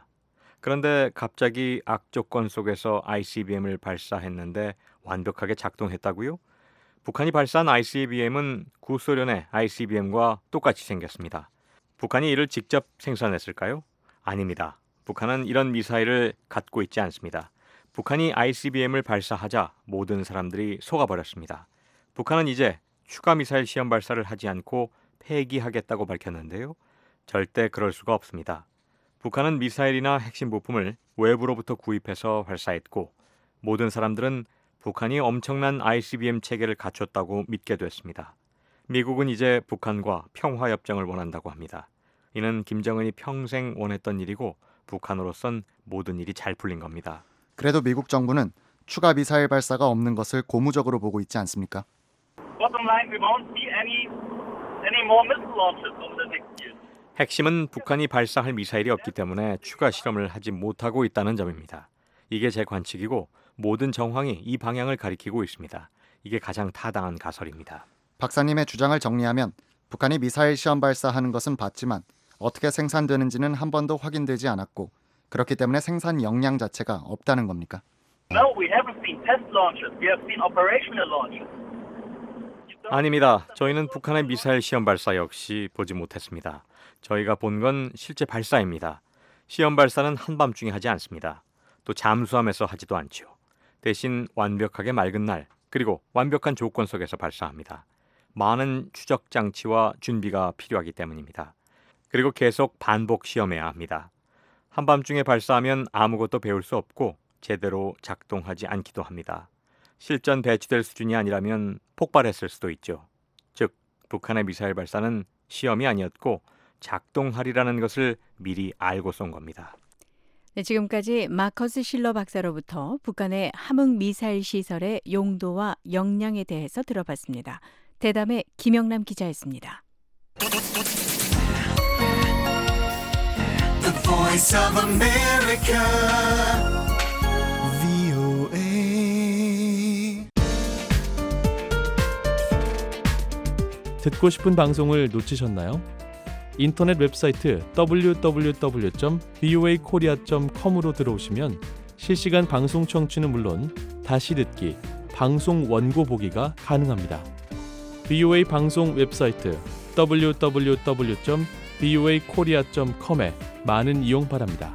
그런데 갑자기 악조건 속에서 ICBM을 발사했는데 완벽하게 작동했다고요? 북한이 발사한 ICBM은 구소련의 ICBM과 똑같이 생겼습니다. 북한이 이를 직접 생산했을까요? 아닙니다. 북한은 이런 미사일을 갖고 있지 않습니다. 북한이 ICBM을 발사하자 모든 사람들이 속아버렸습니다. 북한은 이제 추가 미사일 시험 발사를 하지 않고 폐기하겠다고 밝혔는데요. 절대 그럴 수가 없습니다. 북한은 미사일이나 핵심 부품을 외부로부터 구입해서 발사했고 모든 사람들은 북한이 엄청난 ICBM 체계를 갖췄다고 믿게 됐습니다. 미국은 이제 북한과 평화협정을 원한다고 합니다. 이는 김정은이 평생 원했던 일이고 북한으로선 모든 일이 잘 풀린 겁니다. 그래도 미국 정부는 추가 미사일 발사가 없는 것을 고무적으로 보고 있지 않습니까? Bottom line, we won't see any more missile launches over the next years. 핵심은 북한이 발사할 미사일이 없기 때문에 추가 실험을 하지 못하고 있다는 점입니다. 이게 제 관측이고 모든 정황이 이 방향을 가리키고 있습니다. 이게 가장 타당한 가설입니다. 박사님의 주장을 정리하면 북한이 미사일 시험 발사하는 것은 봤지만 어떻게 생산되는지는 한 번도 확인되지 않았고 그렇기 때문에 생산 역량 자체가 없다는 겁니까? No, we haven't seen test launches. We have seen operational launches. 아닙니다. 저희는 북한의 미사일 시험 발사 역시 보지 못했습니다. 저희가 본 건 실제 발사입니다. 시험 발사는 한밤중에 하지 않습니다. 또 잠수함에서 하지도 않죠. 대신 완벽하게 맑은 날 그리고 완벽한 조건 속에서 발사합니다. 많은 추적 장치와 준비가 필요하기 때문입니다. 그리고 계속 반복 시험해야 합니다. 한밤중에 발사하면 아무것도 배울 수 없고 제대로 작동하지 않기도 합니다. 실전 배치될 수준이 아니라면 폭발했을 수도 있죠. 즉, 북한의 미사일 발사는 시험이 아니었고 작동하리라는 것을 미리 알고 쏜 겁니다. 네, 지금까지 마커스 실러 박사로부터 북한의 함흥 미사일 시설의 용도와 역량에 대해서 들어봤습니다. 대담의 김영남 기자였습니다. The Voice of America, VOA. 듣고 싶은 방송을 놓치셨나요? 인터넷 웹사이트 www.voakorea.com으로 들어오시면 실시간 방송 청취는 물론 다시 듣기, 방송 원고 보기가 가능합니다. VOA 방송 웹사이트 www.voakorea.com에 많은 이용 바랍니다.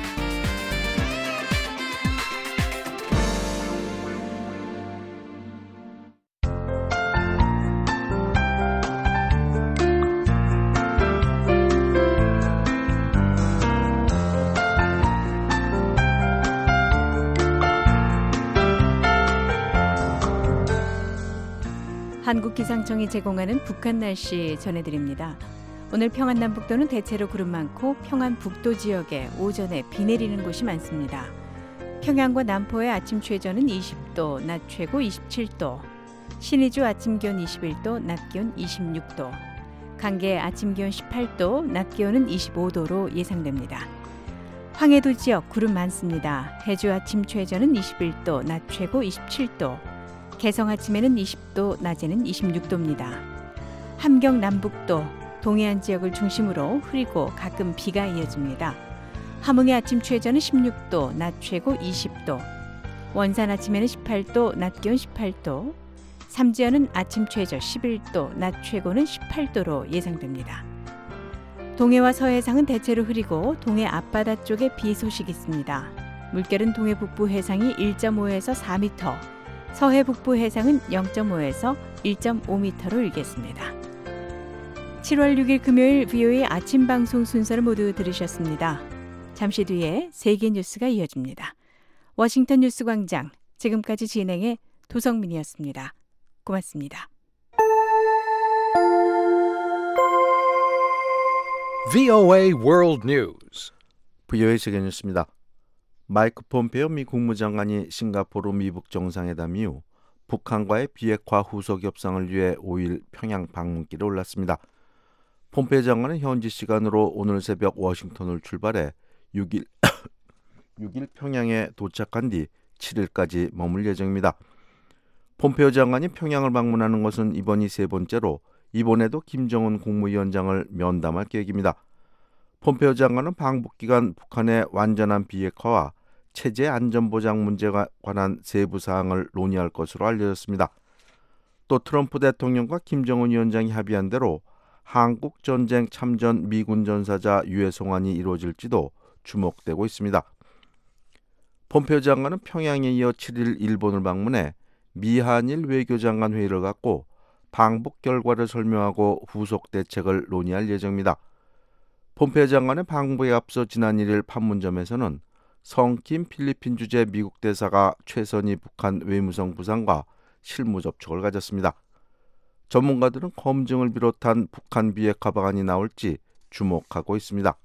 한국기상청이 제공하는 북한 날씨 전해드립니다. 오늘 평안남북도는 대체로 구름 많고 평안북도 지역에 오전에 비 내리는 곳이 많습니다. 평양과 남포의 아침 최저는 20도, 낮 최고 27도. 신의주 아침 기온 21도, 낮 기온 26도. 강계 아침 기온 18도, 낮 기온은 25도로 예상됩니다. 황해도 지역 구름 많습니다. 해주 아침 최저는 21도, 낮 최고 27도. 개성 아침에는 20도, 낮에는 26도입니다. 함경 남북도, 동해안 지역을 중심으로 흐리고 가끔 비가 이어집니다. 함흥의 아침 최저는 16도, 낮 최고 20도. 원산 아침에는 18도, 낮 기온 18도. 삼지연은 아침 최저 11도, 낮 최고는 18도로 예상됩니다. 동해와 서해상은 대체로 흐리고 동해 앞바다 쪽에 비 소식이 있습니다. 물결은 동해 북부 해상이 1.5에서 4m, 서해 북부 해상은 0.5에서 1.5m로 일겠습니다. 7월 6일 금요일 VOA 아침 방송 순서를 모두 들으셨습니다. 잠시 뒤에 세계 뉴스가 이어집니다. 워싱턴 뉴스광장, 지금까지 진행의 도성민이었습니다. 고맙습니다. VOA World News. VOA 세계 뉴스입니다. 마이크 폼페이오 미 국무장관이 싱가포르 미북 정상회담 이후 북한과의 비핵화 후속 협상을 위해 5일 평양 방문길에 올랐습니다. 폼페이오 장관은 현지 시간으로 오늘 새벽 워싱턴을 출발해 6일 평양에 도착한 뒤 7일까지 머물 예정입니다. 폼페이오 장관이 평양을 방문하는 것은 이번이 세 번째로 이번에도 김정은 국무위원장을 면담할 계획입니다. 폼페이오 장관은 방북 기간 북한의 완전한 비핵화와 체제 안전보장 문제에 관한 세부 사항을 논의할 것으로 알려졌습니다. 또 트럼프 대통령과 김정은 위원장이 합의한 대로 한국 전쟁 참전 미군 전사자 유해 송환이 이루어질지도 주목되고 있습니다. 폼페이오 장관은 평양에 이어 7일 일본을 방문해 미한일 외교장관 회의를 갖고 방북 결과를 설명하고 후속 대책을 논의할 예정입니다. 폼페이오 장관의 방북에 앞서 지난 1일 판문점에서는 성킴 필리핀 주재 미국 대사가 최선희 북한 외무성 부상과 실무 접촉을 가졌습니다. 전문가들은 검증을 비롯한 북한 비핵화 방안이 나올지 주목하고 있습니다.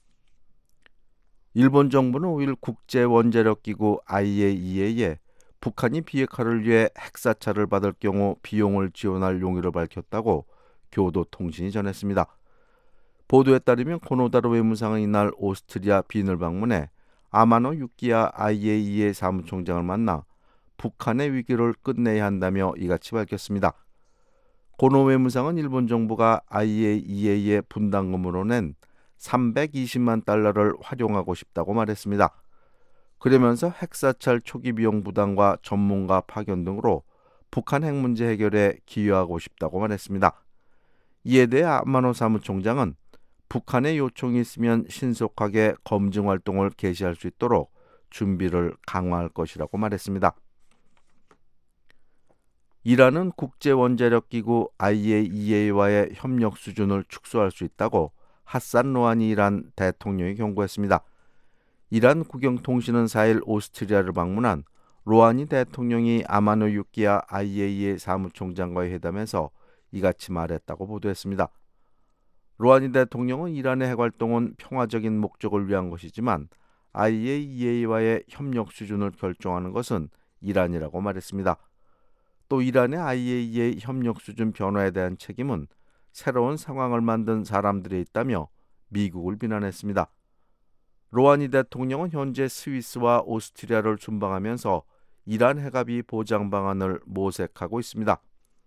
일본 정부는 5일 국제원자력기구 IAEA에 북한이 비핵화를 위해 핵사찰을 받을 경우 비용을 지원할 용의를 밝혔다고 교도통신이 전했습니다. 보도에 따르면 코노다로 외무상은 이날 오스트리아 빈을 방문해 아마노 유키야 IAEA 사무총장을 만나 북한의 위기를 끝내야 한다며 이같이 밝혔습니다. 고노외무상은 일본 정부가 IAEA의 분담금으로 낸 320만 달러를 활용하고 싶다고 말했습니다. 그러면서 핵사찰 초기 비용 부담과 전문가 파견 등으로 북한 핵 문제 해결에 기여하고 싶다고 말했습니다. 이에 대해 아마노 사무총장은 북한의 요청이 있으면 신속하게 검증 활동을 개시할 수 있도록 준비를 강화할 것이라고 말했습니다. 이란은 국제원자력기구 IAEA와의 협력 수준을 축소할 수 있다고 하산 로하니 이란 대통령이 경고했습니다. 이란 국영통신은 4일 오스트리아를 방문한 로하니 대통령이 아마노 유키야 IAEA 사무총장과의 회담에서 이같이 말했다고 보도했습니다. 로하니 대통령은 이란의 핵활동은 평화적인 목적을 위한 것이지만 IAEA와의 협력 수준을 결정하는 것은 이란이라고 말했습니다. 또 이란의 IAEA 협력 수준 변화에 대한 책임은 새로운 상황을 만든 사람들이 있다며 미국을 비난했습니다. 로하니 대통령은 현재 스위스와 오스트리아를 순방하면서 이란 핵합의 보장 방안을 모색하고 있습니다.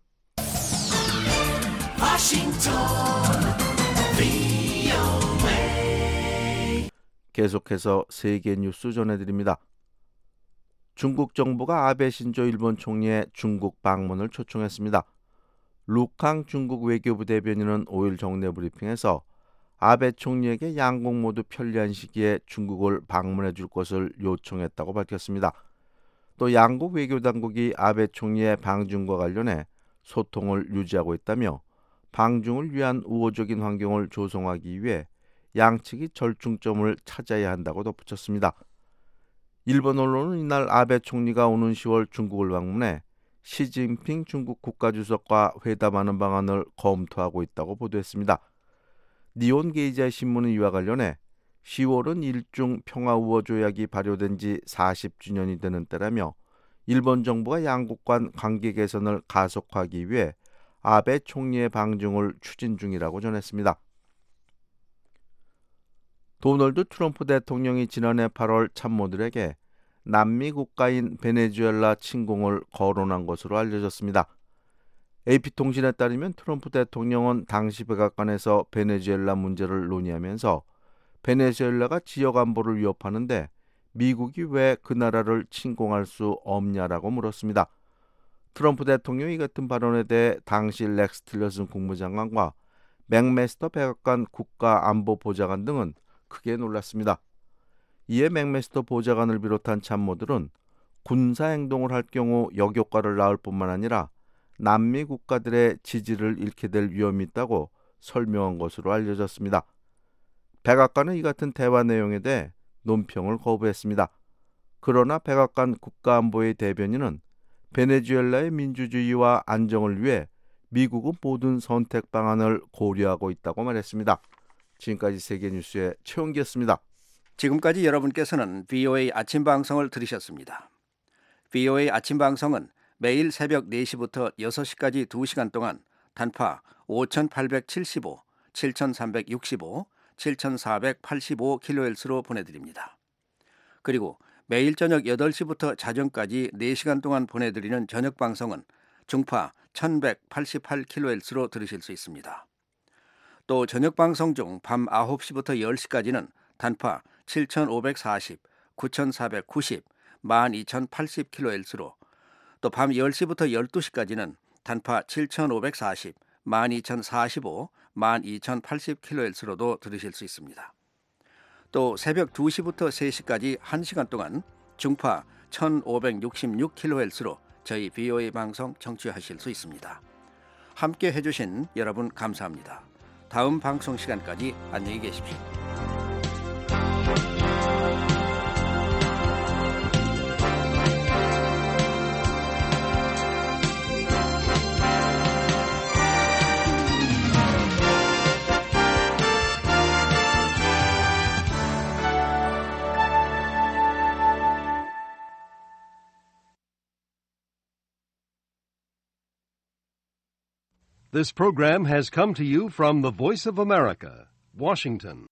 계속해서 세계 뉴스 전해드립니다. 중국 정부가 아베 신조 일본 총리의 중국 방문을 초청했습니다. 루캉 중국 외교부 대변인은 5일 정례 브리핑에서 아베 총리에게 양국 모두 편리한 시기에 중국을 방문해 줄 것을 요청했다고 밝혔습니다. 또 양국 외교당국이 아베 총리의 방중과 관련해 소통을 유지하고 있다며 방중을 위한 우호적인 환경을 조성하기 위해 양측이 절충점을 찾아야 한다고 덧붙였습니다. 일본 언론은 이날 아베 총리가 오는 10월 중국을 방문해 시진핑 중국 국가주석과 회담하는 방안을 검토하고 있다고 보도했습니다. 니온 게이자 신문은 이와 관련해 10월은 일중 평화우호 조약이 발효된 지 40주년이 되는 때라며 일본 정부가 양국 간 관계 개선을 가속화하기 위해 아베 총리의 방중을 추진 중이라고 전했습니다. 도널드 트럼프 대통령이 지난해 8월 참모들에게 남미 국가인 베네수엘라 침공을 거론한 것으로 알려졌습니다. AP통신에 따르면 트럼프 대통령은 당시 백악관에서 베네수엘라 문제를 논의하면서 베네수엘라가 지역 안보를 위협하는데 미국이 왜 그 나라를 침공할 수 없냐라고 물었습니다. 트럼프 대통령이 이 같은 발언에 대해 당시 렉스 틸러슨 국무장관과 맥메스터 백악관 국가안보보좌관 등은 크게 놀랐습니다. 이에 맥메스터 보좌관을 비롯한 참모들은 군사행동을 할 경우 역효과를 낳을 뿐만 아니라 남미 국가들의 지지를 잃게 될 위험이 있다고 설명한 것으로 알려졌습니다. 백악관은 이 같은 대화 내용에 대해 논평을 거부했습니다. 그러나 백악관 국가안보의 대변인은 베네수엘라의 민주주의와 안정을 위해 미국은 모든 선택 방안을 고려하고 있다고 말했습니다. 지금까지 세계뉴스의 최원기였습니다. 지금까지 여러분께서는 VOA 아침 방송을 들으셨습니다. VOA 아침 방송은 매일 새벽 4시부터 6시까지 2시간 동안 단파 5875, 7365, 7485kHz로 보내드립니다. 그리고 매일 저녁 8시부터 자정까지 4시간 동안 보내드리는 저녁 방송은 중파 1188kHz로 들으실 수 있습니다. 또 저녁 방송 중 밤 9시부터 10시까지는 단파 7540, 9490, 12080kHz로 또 밤 10시부터 12시까지는 단파 7540, 12045, 12080kHz로도 들으실 수 있습니다. 또 새벽 2시부터 3시까지 1시간 동안 중파 1566kHz로 저희 VOA 방송 청취하실 수 있습니다. 함께 해주신 여러분 감사합니다. 다음 방송 시간까지 안녕히 계십시오. This program has come to you from the Voice of America, Washington.